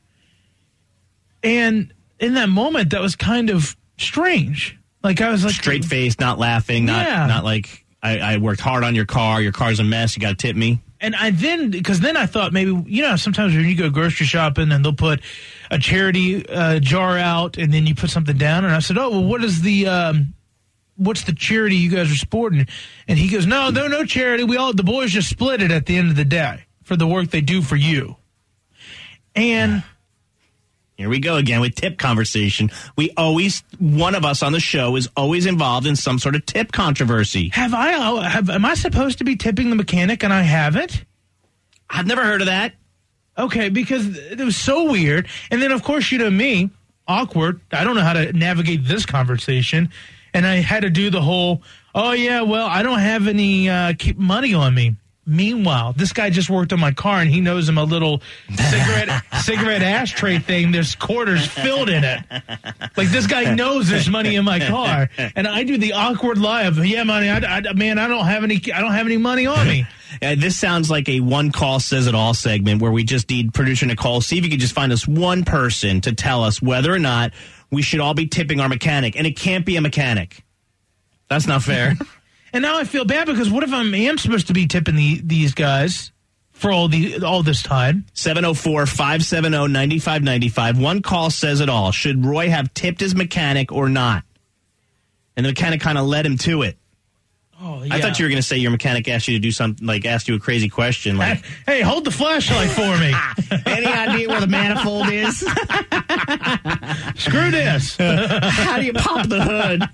And in that moment, that was kind of strange. Like, I was like, straight face, not laughing, not Yeah. not like I, I worked hard on your car. Your car's a mess. You got to tip me. And I then, because then I thought maybe, you know, sometimes when you go grocery shopping and they'll put a charity uh, jar out and then you put something down. And I said, oh, well, what is the, um, what's the charity you guys are supporting? And he goes, no, no, no charity. We all, the boys just split it at the end of the day for the work they do for you. And here we go again with tip conversation. We always, one of us on the show is always involved in some sort of tip controversy. have I, have, am I supposed to be tipping the mechanic and I haven't? I've never heard of that. Okay, because it was so weird. And then, of course, you know me, awkward. I don't know how to navigate this conversation. And I had to do the whole, oh, yeah, well, I don't have any uh, keep money on me. Meanwhile, this guy just worked on my car, and he knows I'm a little cigarette cigarette ashtray thing. There's quarters filled in it. Like, this guy knows there's money in my car, and I do the awkward lie of, yeah, money, I, I, man, I don't have any, I don't have any money on me. Uh, this sounds like a one call says it all segment where we just need producer Nicole. See if you could just find us one person to tell us whether or not we should all be tipping our mechanic, and it can't be a mechanic. That's not fair. And now I feel bad because what if I am supposed to be tipping the, these guys for all the all this time? seven oh four, five seven oh, nine five nine five. One call says it all. Should Roy have tipped his mechanic or not? And the mechanic kind of led him to it. Oh, yeah. I thought you were going to say your mechanic asked you to do something, like asked you a crazy question. Like, hey, hold the flashlight for me. Any idea where the manifold is? Screw this. How do you pop the hood?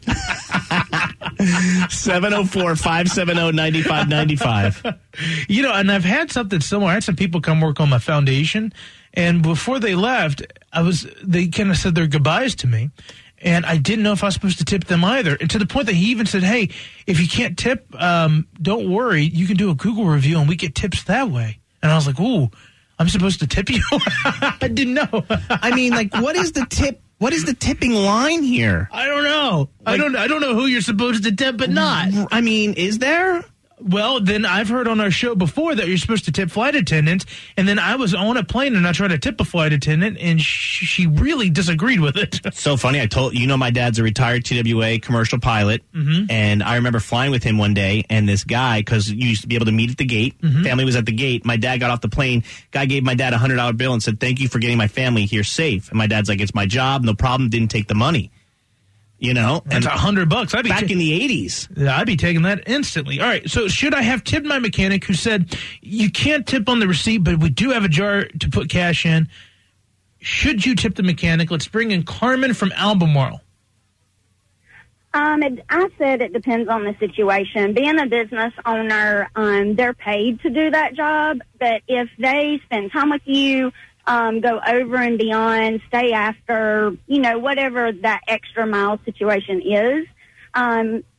seven oh four, five seven oh, nine five nine five. You know, and I've had something similar. I had some people come work on my foundation, and before they left, I was they kind of said their goodbyes to me. And I didn't know if I was supposed to tip them either. And to the point that he even said, hey, if you can't tip, um, don't worry. You can do a Google review and we get tips that way. And I was like, ooh, I'm supposed to tip you? I didn't know. I mean, like, what is the tip? What is the tipping line here? I don't know. Like, I don't I don't know who you're supposed to tip, but not. I mean, is there? Well, then I've heard on our show before that you're supposed to tip flight attendants, and then I was on a plane and I tried to tip a flight attendant, and sh- she really disagreed with it. So funny. I told you know my dad's a retired T W A commercial pilot, mm-hmm. and I remember flying with him one day, and this guy, because you used to be able to meet at the gate, mm-hmm. family was at the gate. My dad got off the plane. Guy gave my dad a hundred dollar bill and said, "Thank you for getting my family here safe." And my dad's like, "It's my job, no problem." Didn't take the money. You know, that's a hundred bucks. I'd be back ta- in the eighties. Yeah, I'd be taking that instantly. All right. So should I have tipped my mechanic who said you can't tip on the receipt, but we do have a jar to put cash in? Should you tip the mechanic? Let's bring in Carmen from Albemarle. Um, it, I said it depends on the situation. Being a business owner, um, they're paid to do that job, but if they spend time with you, Um, go over and beyond, stay after, you know, whatever that extra mile situation is. Um,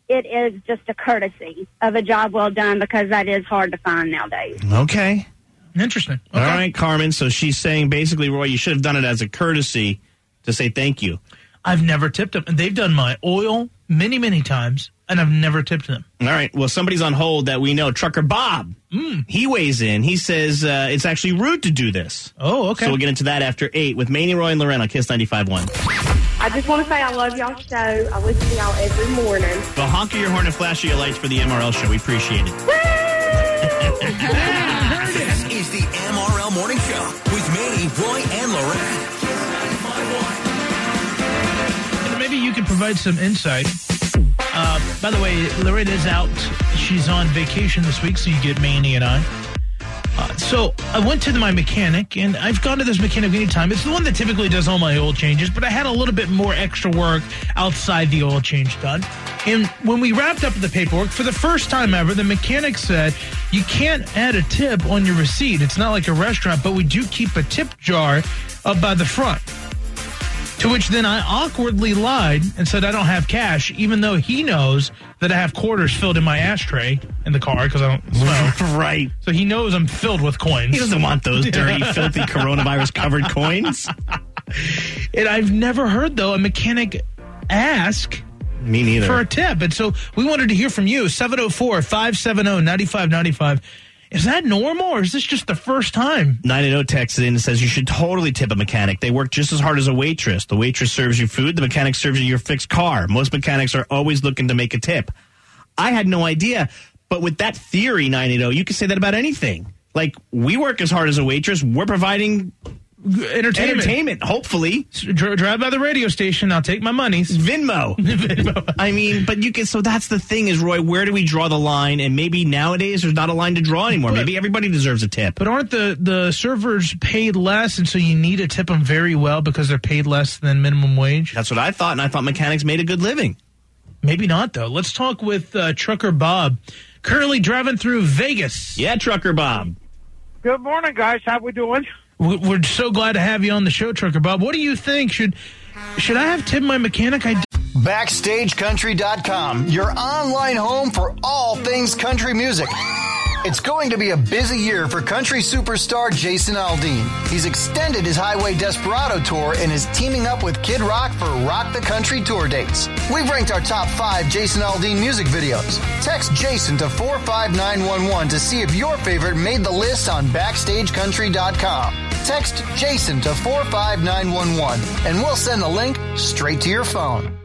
it is just a courtesy of a job well done, because that is hard to find nowadays. Okay. Interesting. Okay. All right, Carmen. So she's saying basically, Roy, you should have done it as a courtesy to say thank you. I've never tipped them. And they've done my oil many, many times, and I've never tipped them. All right. Well, somebody's on hold that we know. Trucker Bob. Mm. He weighs in. He says uh, it's actually rude to do this. Oh, okay. So we'll get into that after eight with Manny, Roy, and Loren on Kiss ninety-five point one. I just want to say I love y'all's show. I listen to y'all every morning. Well, honk your horn and flash your lights for the M R L show. We appreciate it. This is the M R L Morning Show with Manny, Roy, and Loren. And maybe you could provide some insight. Uh, by the way, Lorraine is out. She's on vacation this week, so you get Manny and I. Uh, so I went to my mechanic, and I've gone to this mechanic anytime. It's the one that typically does all my oil changes, but I had a little bit more extra work outside the oil change done. And when we wrapped up the paperwork, for the first time ever, the mechanic said, you can't add a tip on your receipt. It's not like a restaurant, but we do keep a tip jar up by the front. To which then I awkwardly lied and said I don't have cash, even though he knows that I have quarters filled in my ashtray in the car because I don't smoke. Right. So he knows I'm filled with coins. He doesn't want those dirty, filthy, coronavirus-covered coins. And I've never heard, though, a mechanic ask Me neither. for a tip. And so we wanted to hear from you, seven oh four, five seven oh, nine five nine five. Is that normal, or is this just the first time? nine eighty texted in and says you should totally tip a mechanic. They work just as hard as a waitress. The waitress serves you food. The mechanic serves you your fixed car. Most mechanics are always looking to make a tip. I had no idea. But with that theory, nine eighty, you can say that about anything. Like, we work as hard as a waitress. We're providing Entertainment. entertainment, hopefully. Dri- drive by the radio station. I'll take my monies. Venmo. Venmo. I mean, but you can, so that's the thing is, Roy, where do we draw the line? And maybe nowadays there's not a line to draw anymore. But, maybe everybody deserves a tip. But aren't the, the servers paid less, and so you need to tip them very well because they're paid less than minimum wage? That's what I thought, and I thought mechanics made a good living. Maybe not, though. Let's talk with uh, Trucker Bob, currently driving through Vegas. Yeah, Trucker Bob. Good morning, guys. How we doing? We're so glad to have you on the show, Trucker Bob. What do you think? Should should I have tipped my mechanic? I Backstage Country dot com, your online home for all things country music. It's going to be a busy year for country superstar Jason Aldean. He's extended his Highway Desperado tour and is teaming up with Kid Rock for Rock the Country tour dates. We've ranked our top five Jason Aldean music videos. Text Jason to four five nine one one to see if your favorite made the list on Backstage Country dot com. Text Jason to four five nine one one and we'll send the link straight to your phone.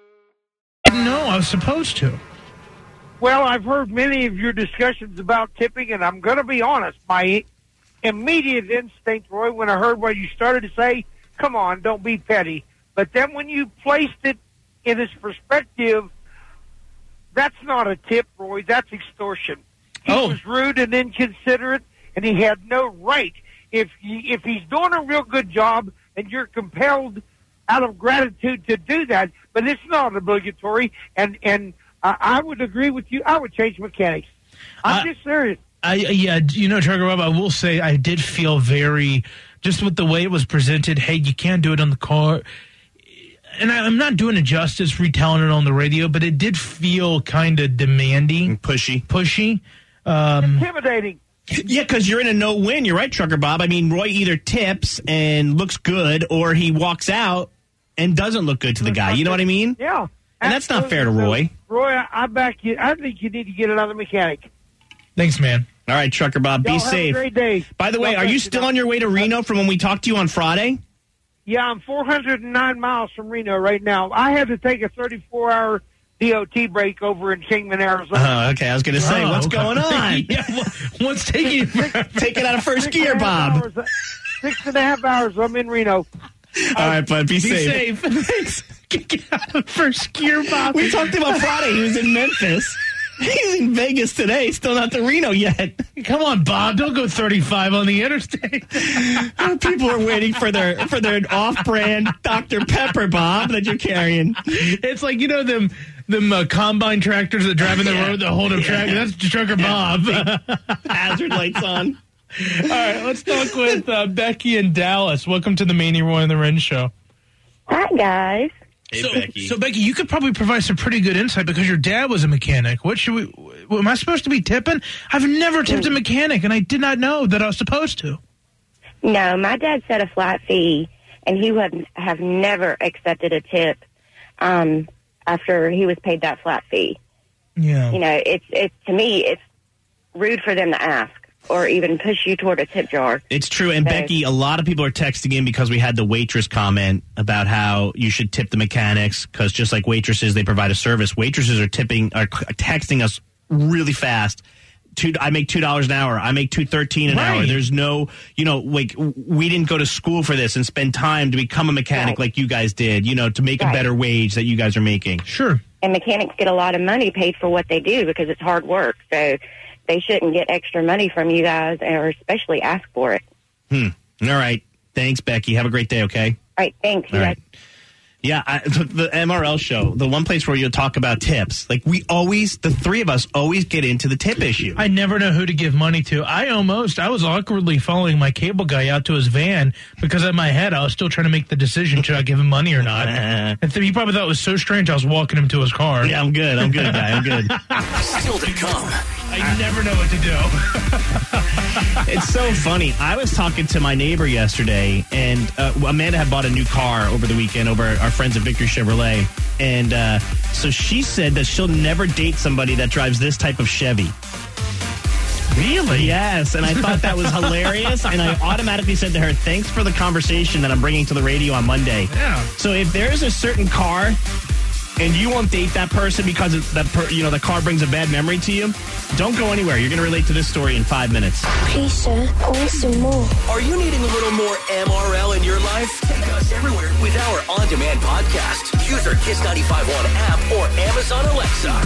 No, I was supposed to. Well, I've heard many of your discussions about tipping, and I'm going to be honest. My immediate instinct, Roy, when I heard what you started to say, come on, don't be petty. But then when you placed it in its perspective, that's not a tip, Roy. That's extortion. He oh. was rude and inconsiderate, and he had no right. If he, if he's doing a real good job and you're compelled out of gratitude to do that, but it's not obligatory, and, and I, I would agree with you. I would change mechanics. I'm I, just serious. I Yeah, you know, Trucker Bob, I will say I did feel very, just with the way it was presented, hey, you can't do it on the car. And I, I'm not doing it justice retelling it on the radio, but it did feel kind of demanding. Pushy. Pushy. Um, Intimidating. Yeah, because you're in a no-win. You're right, Trucker Bob. I mean, Roy either tips and looks good, or he walks out and doesn't look good to the guy. You know what I mean? Yeah. And that's not fair to Roy. Roy, I, I back you. I think you need to get another mechanic. Thanks, man. All right, Trucker Bob, Y'all be have safe. A great day. By the way, Y'all are you you still know. on your way to Reno from when we talked to you on Friday? Yeah, I'm four hundred nine miles from Reno right now. I had to take a thirty-four hour D O T break over in Kingman, Arizona. Oh, okay. I was going to say, Oh, what's okay. going on? Yeah, well, what's taking you? Take it out of first Six gear, and a half Bob. hours, Six and a half hours. I'm in Reno. All right, bud. Be, Be safe. safe. Thanks. Get out of first gear, Bob. We talked to him on Friday. He was in Memphis. He's in Vegas today. Still not to Reno yet. Come on, Bob. Don't go thirty-five on the interstate. People are waiting for their for their off-brand Doctor Pepper, Bob, that you're carrying. It's like, you know, them them uh, combine tractors that drive in the Yeah. road that hold up Yeah. track. That's Trucker Bob. Hazard lights on. All right, let's talk with uh, Becky in Dallas. Welcome to the Manny, Roy, and the Ren Show. Hi, guys. Hey, so, Becky. So, Becky, you could probably provide some pretty good insight because your dad was a mechanic. What should we? What, am I supposed to be tipping? I've never tipped a mechanic, and I did not know that I was supposed to. No, my dad set a flat fee, and he would have never accepted a tip um, after he was paid that flat fee. Yeah. You know, it's it's to me, it's rude for them to ask or even push you toward a tip jar. It's true. And So- Becky, a lot of people are texting in because we had the waitress comment about how you should tip the mechanics because just like waitresses, they provide a service. Waitresses are tipping, are texting us really fast. Two, I make two dollars an hour. I make two thirteen an Right. hour. There's no, you know, like we didn't go to school for this and spend time to become a mechanic Right. like you guys did. You know, to make a Right. better wage that you guys are making. Sure. And mechanics get a lot of money paid for what they do because it's hard work. So they shouldn't get extra money from you guys or especially ask for it. Hmm. All right. Thanks, Becky. Have a great day. Okay. All right, thanks. All right. Yeah, I, the, the M R L show, the one place where you'll talk about tips. Like we always, the three of us always get into the tip issue. I never know who to give money to. I almost, I was awkwardly following my cable guy out to his van because in my head I was still trying to make the decision, should I give him money or not? And th- he probably thought it was so strange I was walking him to his car. Yeah, I'm good. I'm good, guy. I'm good. Still to come. I never know what to do. It's so funny. I was talking to my neighbor yesterday, and uh, Amanda had bought a new car over the weekend over our friends at Victory Chevrolet. And uh, so she said that she'll never date somebody that drives this type of Chevy. Really? Yes, and I thought that was hilarious, and I automatically said to her, thanks for the conversation that I'm bringing to the radio on Monday. Yeah. So if there's a certain car and you won't date that person because it's that per, you know the car brings a bad memory to you, don't go anywhere. You're going to relate to this story in five minutes. Please, sir, I want some more. Are you needing a little more M R L in your life? Take us everywhere with our on-demand podcast. Use our Kiss ninety-five point one app or Amazon Alexa.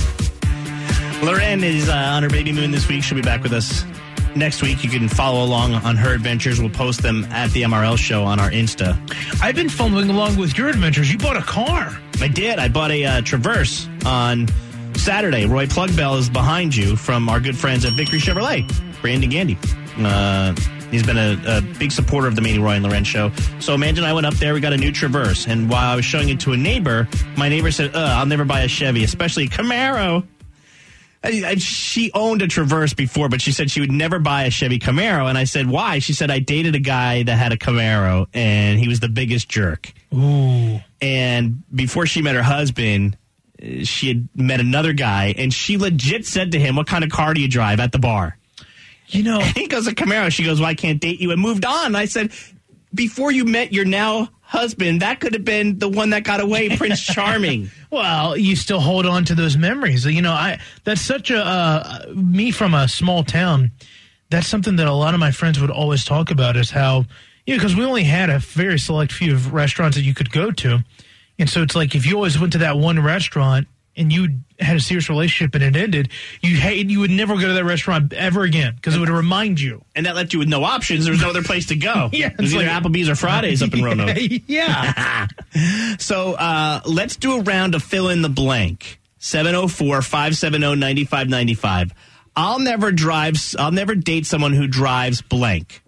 Loren is uh, on her baby moon this week. She'll be back with us next week. You can follow along on her adventures. We'll post them at the M R L show on our Insta. I've been following along with your adventures. You bought a car. I did. I bought a uh, Traverse on Saturday. Roy Plugbell is behind you from our good friends at Victory Chevrolet, Brandon Gandy. Uh, he's been a, a big supporter of the Manny Roy and Loren show. So Amanda and I went up there. We got a new Traverse. And while I was showing it to a neighbor, my neighbor said, Ugh, I'll never buy a Chevy, especially a Camaro. I, I, she owned a Traverse before, but she said she would never buy a Chevy Camaro. And I said, why? She said, I dated a guy that had a Camaro, and he was the biggest jerk. Ooh. And before she met her husband, uh, she had met another guy, and she legit said to him, what kind of car do you drive at the bar? You know, And he goes, a Camaro. She goes, well, I can't date you, and moved on. I said, before you met your now husband, that could have been the one that got away, Prince Charming. well, you still hold on to those memories. You know, I that's such a uh, me from a small town. That's something that a lot of my friends would always talk about is how, you know, because we only had a very select few of restaurants that you could go to. And so it's like if you always went to that one restaurant and you had a serious relationship and it ended, you hate, you would never go to that restaurant ever again because it would remind you. And that left you with no options. There was no other place to go. Yeah, it was it's either like- Applebee's or Fridays up in Roanoke. Yeah. So uh, let's do a round of fill in the blank. seven oh four, five seven oh, nine five nine five. I'll never drive, I'll never date someone who drives blank.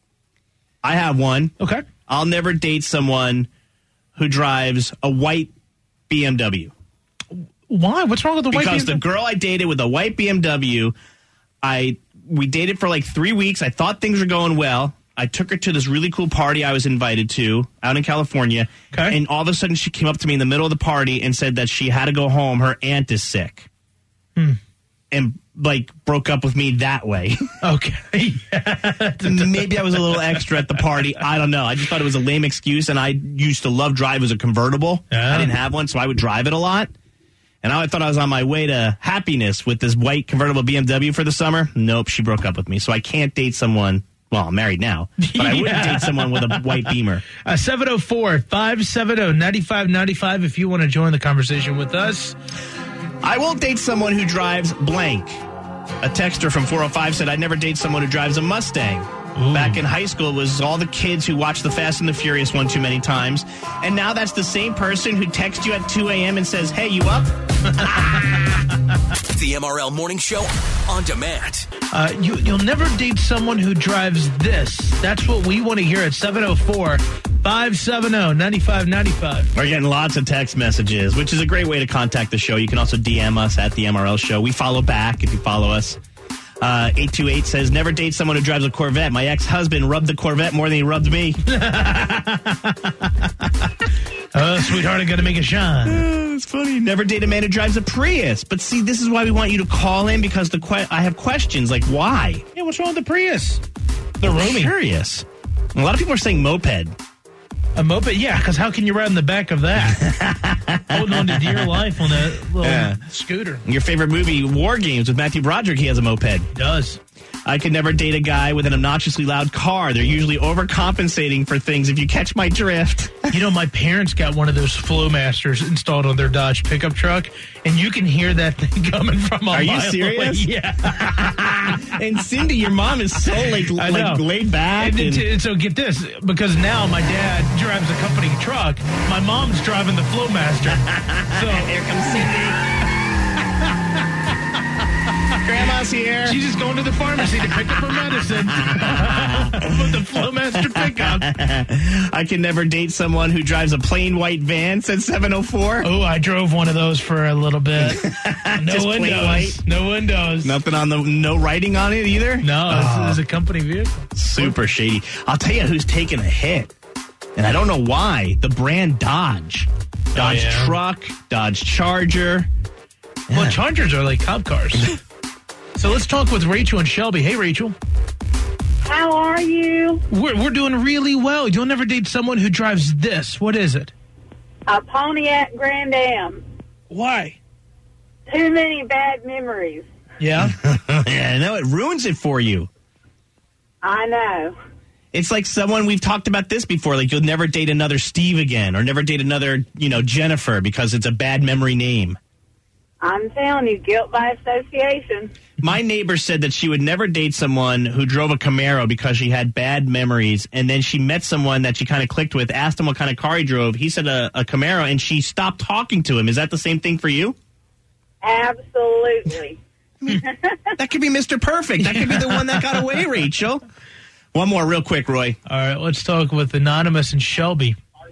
I have one. Okay. I'll never date someone who drives a white B M W. Why? What's wrong with the white Because B M W? the girl I dated with a white B M W, I we dated for like three weeks. I thought things were going well. I took her to this really cool party I was invited to out in California. Okay. And all of a sudden she came up to me in the middle of the party and said that she had to go home. Her aunt is sick. Hmm. And like broke up with me that way. Okay. Maybe I was a little extra at the party. I don't know. I just thought it was a lame excuse. And I used to love drive as a convertible. Yeah. I didn't have one, so I would drive it a lot. And I thought I was on my way to happiness with this white convertible B M W for the summer. Nope, she broke up with me. So I can't date someone. Well, I'm married now, but I wouldn't Yeah. date someone with a white Beamer. Uh, seven oh four, five seven oh, nine five nine five if you want to join the conversation with us. I won't date someone who drives blank. A texter from four oh five said, I'd never date someone who drives a Mustang. Ooh. Back in high school, it was all the kids who watched The Fast and the Furious one too many times. And now that's the same person who texts you at two a.m. and says, hey, you up? The M R L Morning Show on demand. Uh, you, you'll never date someone who drives this. That's what we want to hear at seven oh four, five seven zero, nine five nine five. We're getting lots of text messages, which is a great way to contact the show. You can also D M us at the M R L Show. We follow back if you follow us. Uh, eight two eight says, never date someone who drives a Corvette. My ex-husband rubbed the Corvette more than he rubbed me. Oh, sweetheart, I got to make a shine. Uh, it's funny. Never date a man who drives a Prius. But see, this is why we want you to call in, because the que- I have questions like, why? Yeah, what's wrong with the Prius? They're roomy. Curious. A lot of people are saying moped. A moped? Yeah, because how can you ride in the back of that? Holding on to dear life on a little Yeah. scooter. Your favorite movie, War Games, with Matthew Broderick, he has a moped. He does. I could never date a guy with an obnoxiously loud car. They're usually overcompensating for things, if you catch my drift. You know, my parents got one of those Flowmasters installed on their Dodge pickup truck, and you can hear that thing coming from a Are you mile serious? away. Yeah. And Cindy, your mom is so like, I know. like laid back. And, And, and, and so get this, because now my dad drives a company truck, my mom's driving the Flowmaster. So here comes Cindy. Grandma's here. She's just going to the pharmacy to pick up her medicine with the Flowmaster pickup. I can never date someone who drives a plain white van, said seven oh four. Oh, I drove one of those for a little bit. No Just plain windows. white? No windows. Nothing on the, no writing on it either? No, Oh, this is a company vehicle. super shady. I'll tell you who's taking a hit. And I don't know why. The brand Dodge. Dodge yeah. truck, Dodge Charger. Well, Chargers are like cop cars. So let's talk with Rachel and Shelby. Hey, Rachel. How are you? We're, we're doing really well. You'll never date someone who drives this. What is it? A Pontiac Grand Am. Why? Too many bad memories. Yeah? Yeah, I know. It ruins it for you. I know. It's like someone, we've talked about this before, like you'll never date another Steve again or never date another, you know, Jennifer because it's a bad memory name. I'm telling you, guilt by association. My neighbor said that she would never date someone who drove a Camaro because she had bad memories. And then she met someone that she kind of clicked with, asked him what kind of car he drove. He said a, a Camaro, and she stopped talking to him. Is that the same thing for you? Absolutely. That could be Mister Perfect. That could be the one that got away, Rachel. One more real quick, Roy. All right, let's talk with Anonymous and Shelby.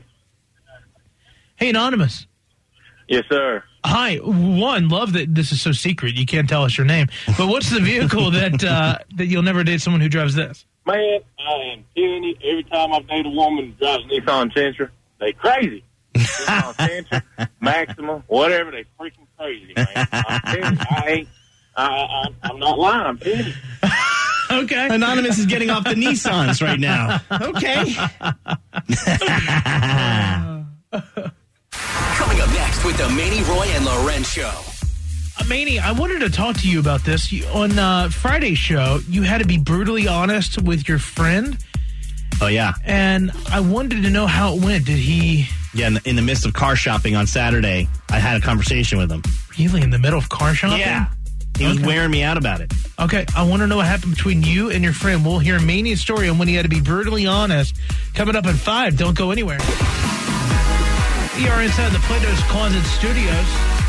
Hey, Anonymous. Yes, sir. Hi. One, love that this is so secret. You can't tell us your name. But what's the vehicle that uh, that you'll never date someone who drives this? Man, I am telling you, every time I date a woman who drives a Nissan Sentra, they crazy. Nissan Sentra, Maxima, whatever, they freaking crazy, man. I'm telling you, I ain't, I, I, I'm not lying, I'm telling you. Okay. Anonymous is getting off the Nissans right now. Okay. Coming up next with the Manny, Roy, and Loren Show. Uh, Manny, I wanted to talk to you about this. You, on uh, Friday's show, you had to be brutally honest with your friend. Oh, yeah. And I wanted to know how it went. Did he... Yeah, in the, in the midst of car shopping on Saturday, I had a conversation with him. Really? In the middle of car shopping? Yeah. He was Okay. wearing me out about it. Okay, I want to know what happened between you and your friend. We'll hear Manny's story on when he had to be brutally honest. Coming up at five. Don't go anywhere. We are inside the Plato's Closet Studios.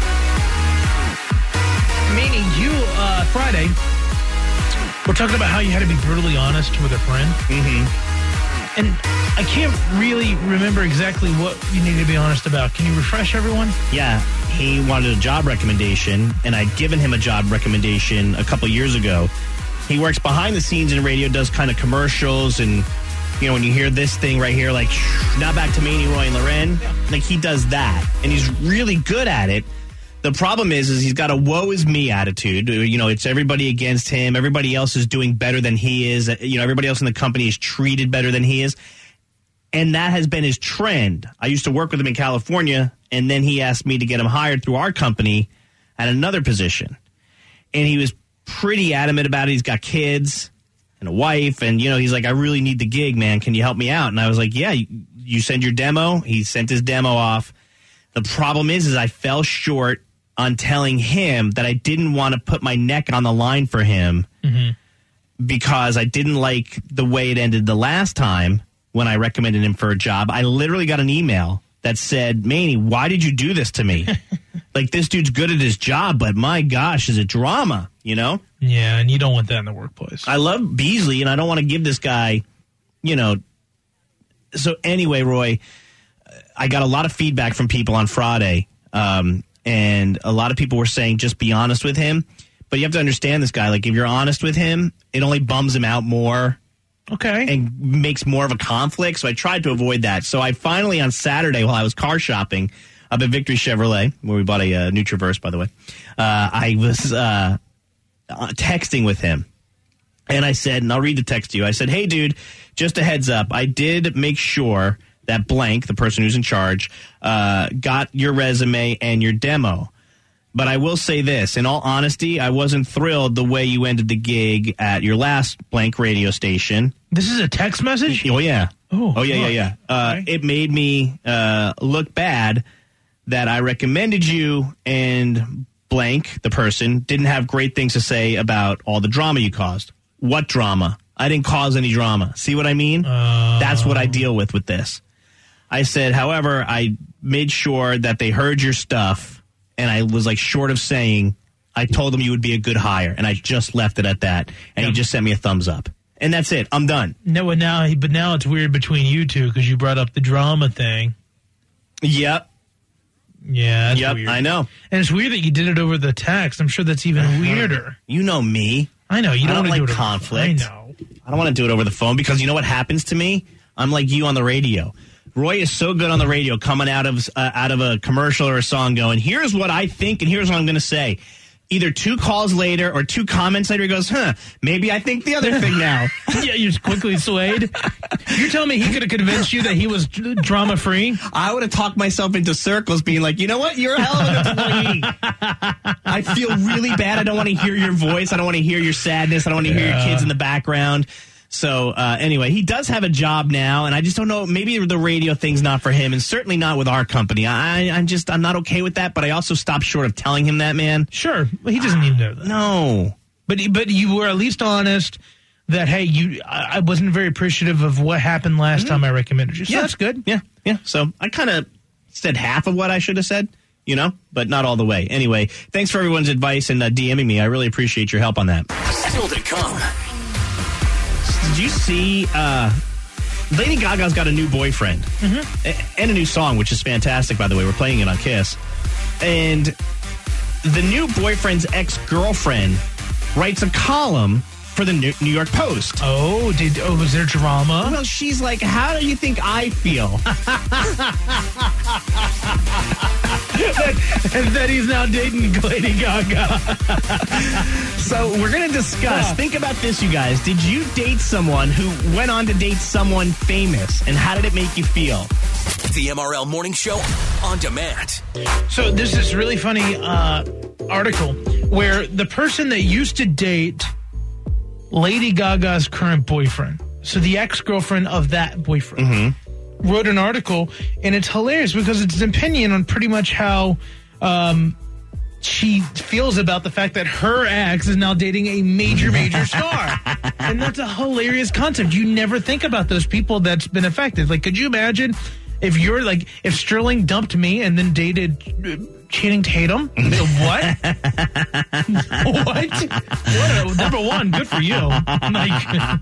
Manny, you, uh, Friday, we're talking about how you had to be brutally honest with a friend. Mm-hmm. And I can't really remember exactly what you needed to be honest about. Can you refresh everyone? Yeah, he wanted a job recommendation, and I'd given him a job recommendation a couple years ago. He works behind the scenes in radio, does kind of commercials, and, you know, when you hear this thing right here, like, now back to Manny, Roy, and Loren, like, he does that, and he's really good at it. The problem is, is he's got a woe is me attitude. You know, it's everybody against him. Everybody else is doing better than he is. You know, everybody else in the company is treated better than he is. And that has been his trend. I used to work with him in California, and then he asked me to get him hired through our company at another position. And he was pretty adamant about it. He's got kids and a wife, and, you know, he's like, I really need the gig, man. Can you help me out? And I was like, yeah, you, you send your demo. He sent his demo off. The problem is, is I fell short on telling him that I didn't want to put my neck on the line for him mm-hmm. because I didn't like the way it ended the last time when I recommended him for a job. I literally got an email that said, Manny, why did you do this to me? Like, this dude's good at his job, but my gosh, is it drama, you know? Yeah, and you don't want that in the workplace. I love Beasley, and I don't want to give this guy, you know, so anyway, Roy, I got a lot of feedback from people on Friday, um, and a lot of people were saying just be honest with him. But you have to understand this guy. Like, if you're honest with him, it only bums him out more. Okay. And makes more of a conflict. So I tried to avoid that. So I finally, on Saturday, while I was car shopping up at Victory Chevrolet, where we bought a uh, new Traverse, by the way, uh, I was uh, texting with him. And I said, and I'll read the text to you. I said, hey, dude, just a heads up. I did make sure that blank, the person who's in charge, uh, got your resume and your demo. But I will say this, in all honesty, I wasn't thrilled the way you ended the gig at your last blank radio station. This is a text message? Oh, yeah. Oh, oh yeah, yeah, yeah. Uh, okay. It made me uh, look bad that I recommended you and blank, the person, didn't have great things to say about all the drama you caused. What drama? I didn't cause any drama. See what I mean? Uh... That's what I deal with with this. I said, however, I made sure that they heard your stuff. And I was like short of saying, I told them you would be a good hire. And I just left it at that. And yep. he just sent me a thumbs up. And that's it. I'm done. No, and now, but now it's weird between you two because you brought up the drama thing. Yep. Yeah, that's yep, weird. I know. And it's weird that you did it over the text. I'm sure that's even uh-huh. weirder. You know me. I know. You don't, I don't want to like do it conflict. I know. I don't want to do it over the phone because you know what happens to me? I'm like you on the radio. Roy is so good on the radio coming out of uh, out of a commercial or a song going, here's what I think and here's what I'm going to say. Either two calls later or two comments later, he goes, huh, maybe I think the other thing now. Yeah, you're just quickly swayed. You're telling me he could have convinced you that he was drama-free? I would have talked myself into circles being like, you know what? You're a hell of an employee. I feel really bad. I don't want to hear your voice. I don't want to hear your sadness. I don't want to hear yeah. your kids in the background. So, uh, anyway, he does have a job now, and I just don't know, maybe the radio thing's not for him, and certainly not with our company. I, I'm just, I'm not okay with that, but I also stopped short of telling him that, man. Sure. Well, he doesn't need to know that. No. But but you were at least honest that, hey, you, I wasn't very appreciative of what happened last mm-hmm. time I recommended you. So yeah. that's good. Yeah, yeah. So I kind of said half of what I should have said, you know, but not all the way. Anyway, thanks for everyone's advice and uh, DMing me. I really appreciate your help on that. Still to come. Did you see uh, Lady Gaga's got a new boyfriend mm-hmm. and a new song, which is fantastic, by the way. We're playing it on Kiss. And the new boyfriend's ex-girlfriend writes a column for the New York Post. Oh, did oh was there drama? Well, she's like, how do you think I feel? And that he's now dating Lady Gaga. So we're going to discuss. Think about this, you guys. Did you date someone who went on to date someone famous? And how did it make you feel? The M R L Morning Show on demand. So there's this really funny uh, article where the person that used to date Lady Gaga's current boyfriend, so the ex-girlfriend of that boyfriend, mm-hmm. wrote an article, and it's hilarious because it's an opinion on pretty much how um, she feels about the fact that her ex is now dating a major, major star. And that's a hilarious concept. You never think about those people that's been affected. Like, could you imagine if you're like, if Sterling dumped me and then dated uh, Channing Tatum? What? What? What? Number one, good for you. Like,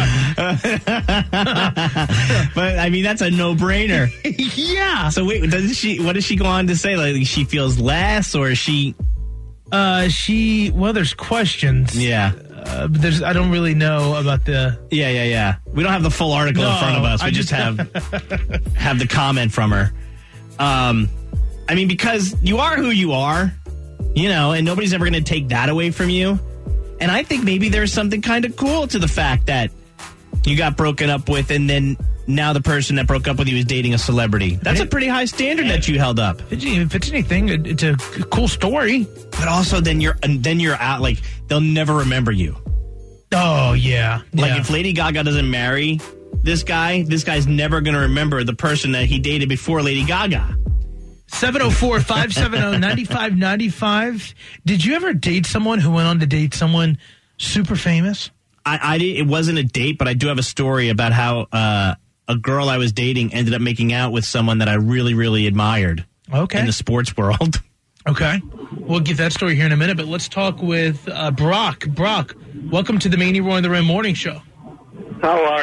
but I mean, that's a no-brainer. Yeah. So wait, does she? What does she go on to say? Like, she feels less, or is she? Uh, she. Well, there's questions. Yeah. Uh, but there's. I don't really know about the. Yeah, yeah, yeah. We don't have the full article no, in front of us. We I just, just have have the comment from her. Um, I mean, because you are who you are, you know, and nobody's ever going to take that away from you. And I think maybe there's something kind of cool to the fact that you got broken up with, and then now the person that broke up with you is dating a celebrity. That's a pretty high standard that you held up. If it's anything, it's a cool story. But also, then you're then you're out. Like, they'll never remember you. Oh yeah. Like, yeah. if Lady Gaga doesn't marry this guy, this guy's never going to remember the person that he dated before Lady Gaga. seven oh four, five seven oh, nine five nine five. Did you ever date someone who went on to date someone super famous? I, I did, it wasn't a date, but I do have a story about how uh, a girl I was dating ended up making out with someone that I really, really admired. Okay. In the sports world. Okay. We'll get that story here in a minute, but let's talk with uh, Brock. Brock, welcome to the Manny Roy in the Rim Morning Show. How are you?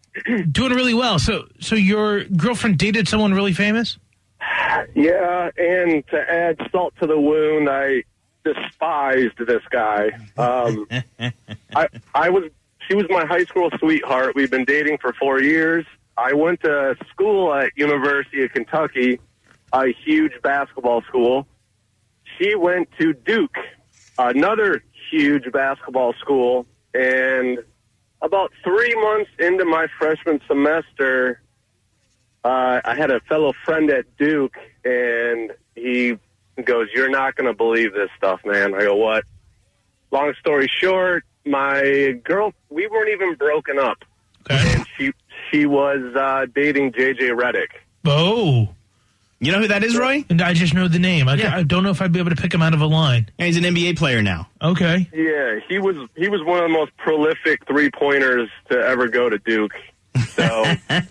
Doing really well. So, so your girlfriend dated someone really famous? Yeah, and to add salt to the wound, I despised this guy. Um, I, I was, she was my high school sweetheart. We've been dating for four years. I went to school at University of Kentucky, a huge basketball school. She went to Duke, another huge basketball school, and about three months into my freshman semester, uh, I had a fellow friend at Duke, and he goes, "You're not going to believe this stuff, man." I go, "What?" Long story short, my girl, we weren't even broken up. Okay. And she she was uh, dating J J Redick. Oh. You know who that is, Roy? And I just know the name. I, Yeah. I don't know if I'd be able to pick him out of a line. Yeah, he's an N B A player now. Okay. Yeah, he was he was one of the most prolific three pointers to ever go to Duke. So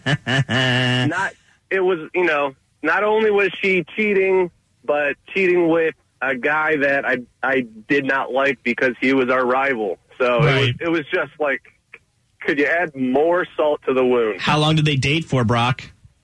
not it was you know not only was she cheating, but cheating with a guy that I I did not like because he was our rival. So Right. it was it was just like, could you add more salt to the wound? How long did they date for, Brock?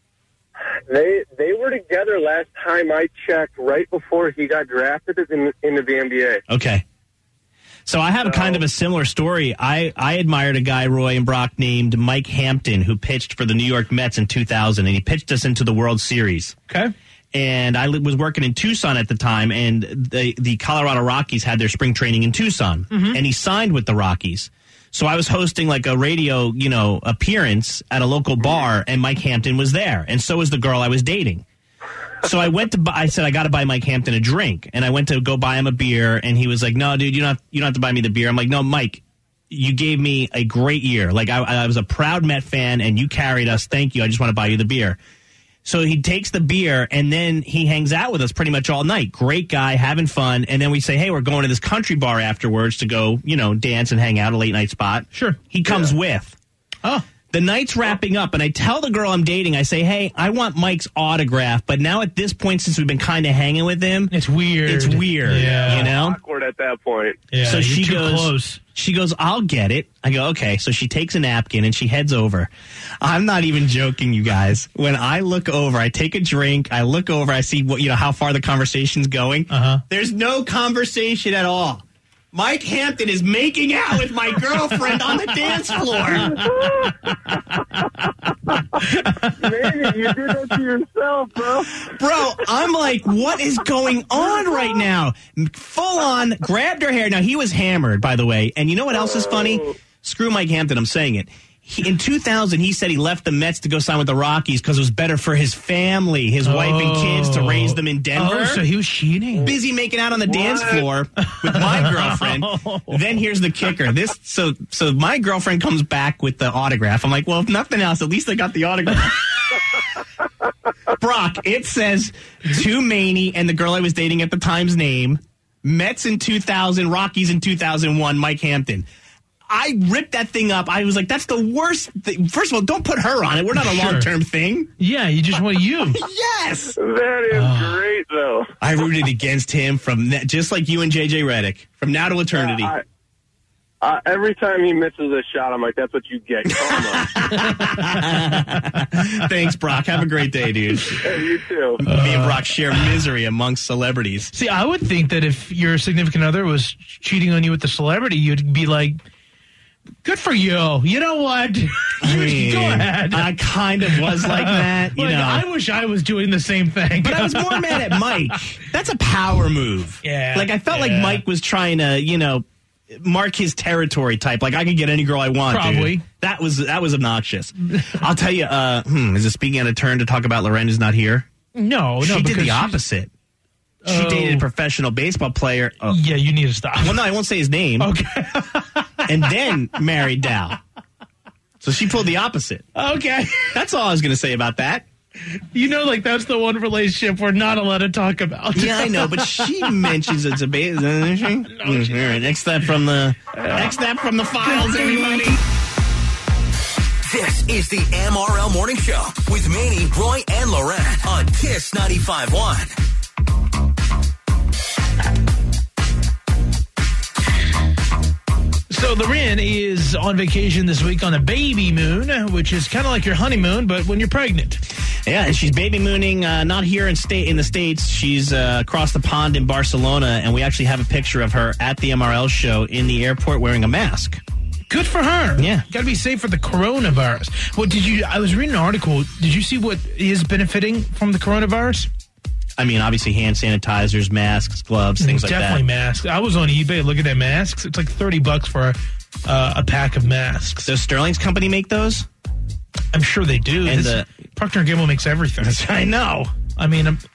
They they were together last time I checked, right before he got drafted in, into the N B A. Okay. So I have kind of a similar story. I, I admired a guy, Roy and Brock, named Mike Hampton, who pitched for the New York Mets in two thousand, and he pitched us into the World Series. Okay. And I li- was working in Tucson at the time, and the, the Colorado Rockies had their spring training in Tucson, Mhm. and he signed with the Rockies. So I was hosting like a radio, you know, appearance at a local bar, and Mike Hampton was there, and so was the girl I was dating. So I went to buy, I said, I got to buy Mike Hampton a drink. And I went to go buy him a beer. And he was like, no, dude, you don't have, you don't have to buy me the beer. I'm like, no, Mike, you gave me a great year. Like I, I was a proud Met fan and you carried us. Thank you. I just want to buy you the beer. So he takes the beer and then he hangs out with us pretty much all night. Great guy, having fun. And then we say, hey, we're going to this country bar afterwards to go, you know, dance and hang out, a late night spot. Sure. He comes with. Oh. The night's wrapping up, and I tell the girl I'm dating, I say, hey, I want Mike's autograph, but now at this point, since we've been kind of hanging with him, It's weird. it's weird, Yeah. you know? Awkward at that point. Yeah, so you're she too goes, close. she goes, I'll get it. I go, okay. So she takes a napkin and she heads over. I'm not even joking, you guys. When I look over, I take a drink, I look over, I see what, you know, how far the conversation's going. Uh-huh. There's no conversation at all. Mike Hampton is making out with my girlfriend on the dance floor. Maybe you did that to yourself, bro. Bro, I'm like, what is going on right now? Full on, grabbed her hair. Now, he was hammered, by the way. And you know what else is funny? Screw Mike Hampton, I'm saying it. He, in two thousand, he said he left the Mets to go sign with the Rockies because it was better for his family, his wife and kids, to raise them in Denver. Oh, so he was cheating. Busy making out on the dance floor with my girlfriend. Then here's the kicker. This so so my girlfriend comes back with the autograph. I'm like, well, if nothing else, at least I got the autograph. Brock, it says to Maney and the girl I was dating at the time's name, Mets in two thousand, Rockies in two thousand one, Mike Hampton. I ripped that thing up. I was like, that's the worst thing. First of all, don't put her on it. We're not a Sure. long-term thing. Yeah, you just want you. Yes. That is Oh. great, though. I rooted against him from that, just like you and J J Redick, from now to eternity. I, uh, every time he misses a shot, I'm like, that's what you get. Karma. Thanks, Brock. Have a great day, dude. Hey, you too. Me and Brock share misery amongst celebrities. See, I would think that if your significant other was cheating on you with a celebrity, you'd be like, good for you. You know what? I mean, Go ahead. I kind of was like that, you Like, know. I wish I was doing the same thing. But I was more mad at Mike. That's a power move. Yeah, Like, I felt like yeah. Mike was trying to, you know, mark his territory type. Like, I could get any girl I want, Probably. dude. That was, that was obnoxious. I'll tell you, uh, hmm, is it speaking out of turn to talk about Lorena's not here? No, no. She did because the she's- opposite. She Oh. dated a professional baseball player. Oh. Yeah, you need to stop. Well, no, I won't say his name. Okay. And then married Dal. So she pulled the opposite. Okay. That's all I was going to say about that. You know, like, that's the one relationship we're not allowed to talk about. Yeah, I know, but she mentions it's a base. Doesn't she? Mm, all right, next that from the next that from the files, everybody. This is the M R L Morning Show with Manny, Roy, and Loren on Kiss ninety-five point one. So So Loren is on vacation this week on a baby moon, which is kind of like your honeymoon, but when you're pregnant. Yeah, and she's baby mooning, uh, not here in state in the States. She's uh, across the pond in Barcelona, and we actually have a picture of her at the M R L show in the airport wearing a mask. Good for her. Yeah. Got to be safe for the coronavirus. What did you, I was reading an article. Did you see what is benefiting from the coronavirus? I mean, obviously hand sanitizers, masks, gloves, things like that. Definitely masks. I was on eBay looking at masks. It's like thirty bucks for a, uh, a pack of masks. Does Sterling's company make those? I'm sure they do. And this, the, Procter and Gamble makes everything. I know. I mean, I'm,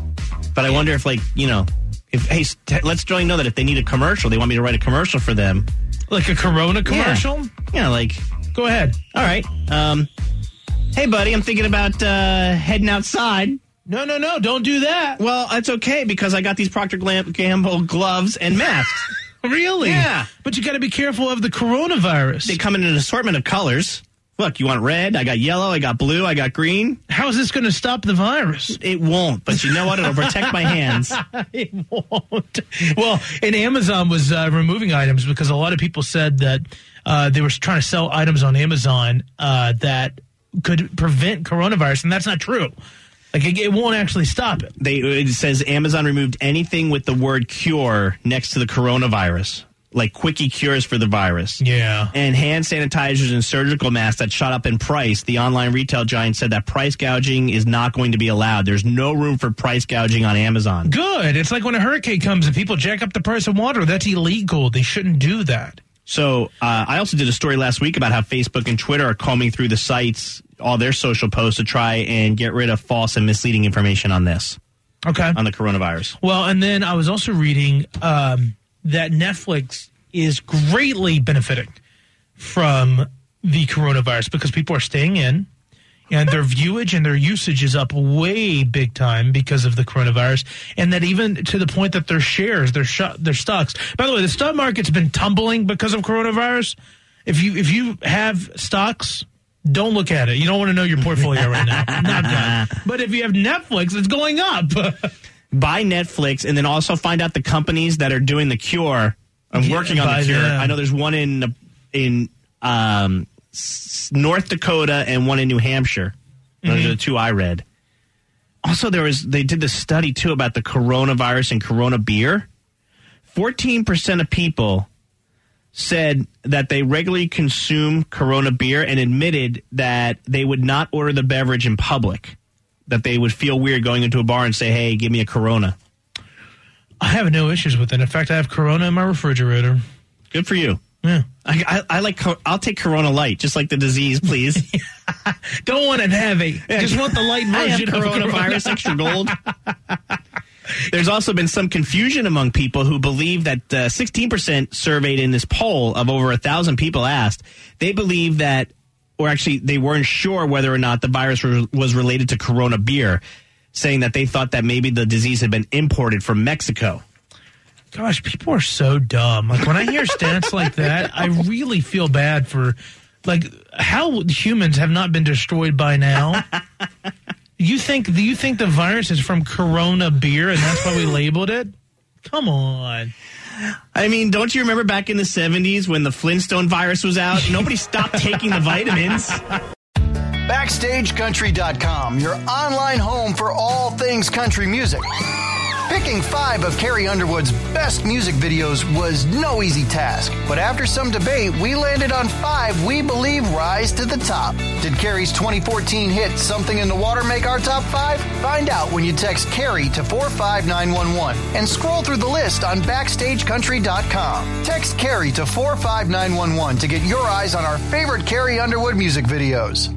but I wonder if, like, you know, if hey, let Sterling know that if they need a commercial, they want me to write a commercial for them. Like a Corona commercial? Yeah, yeah like, go ahead. All right. Um, hey, buddy, I'm thinking about uh, heading outside. No, no, no, don't do that. Well, it's okay because I got these Procter Gamble gloves and masks. Really? Yeah. But you got to be careful of the coronavirus. They come in an assortment of colors. Look, you want red? I got yellow. I got blue. I got green. How is this going to stop the virus? It won't, but you know what? It'll protect my hands. It won't. Well, and Amazon was uh, removing items because a lot of people said that uh, they were trying to sell items on Amazon uh, that could prevent coronavirus, and that's not true. Like, it, it won't actually stop it. They, it says Amazon removed anything with the word cure next to the coronavirus. Like quickie cures for the virus. Yeah. And hand sanitizers and surgical masks that shot up in price. The online retail giant said that price gouging is not going to be allowed. There's no room for price gouging on Amazon. Good. It's like when a hurricane comes and people jack up the price of water. That's illegal. They shouldn't do that. So uh, I also did a story last week about how Facebook and Twitter are combing through the sites, all their social posts to try and get rid of false and misleading information on this. Okay. On the coronavirus. Well, and then I was also reading um, that Netflix is greatly benefiting from the coronavirus because people are staying in and their viewage and their usage is up way big time because of the coronavirus, and that even to the point that their shares, their sh- their stocks. By the way, the stock market's been tumbling because of coronavirus. If you if you have stocks, don't look at it. You don't want to know your portfolio right now. Not good. But if you have Netflix, it's going up. Buy Netflix and then also find out the companies that are doing the cure. I'm yeah, working on the cure. Them. I know there's one in in um, North Dakota and one in New Hampshire. Mm-hmm. Those are the two I read. Also, there was they did this study, too, about the coronavirus and Corona beer. fourteen percent of people said that they regularly consume Corona beer and admitted that they would not order the beverage in public, that they would feel weird going into a bar and say, hey, give me a Corona. I have no issues with it. In fact, I have Corona in my refrigerator. Good for you. Yeah. I, I, I like, I'll take Corona Light, just like the disease, please. Don't want it heavy. Yeah. Just want the light version of coronavirus, Corona. Extra gold. There's also been some confusion among people who believe that uh, sixteen percent surveyed in this poll of over one thousand people asked, they believe that, or actually they weren't sure whether or not the virus was related to Corona beer, saying that they thought that maybe the disease had been imported from Mexico. Gosh, people are so dumb. Like, when I hear stats like that, I really feel bad for, like, how humans have not been destroyed by now. You think, do you think the virus is from Corona beer and that's why we labeled it? Come on. I mean, don't you remember back in the seventies when the Flintstone virus was out? Nobody stopped taking the vitamins. Backstage Country dot com, your online home for all things country music. Picking five of Carrie Underwood's best music videos was no easy task, but after some debate, we landed on five we believe rise to the top. Did Carrie's twenty fourteen hit Something in the Water make our top five? Find out when you text Carrie to four five nine one one and scroll through the list on Backstage Country dot com. Text Carrie to four five nine one one to get your eyes on our favorite Carrie Underwood music videos.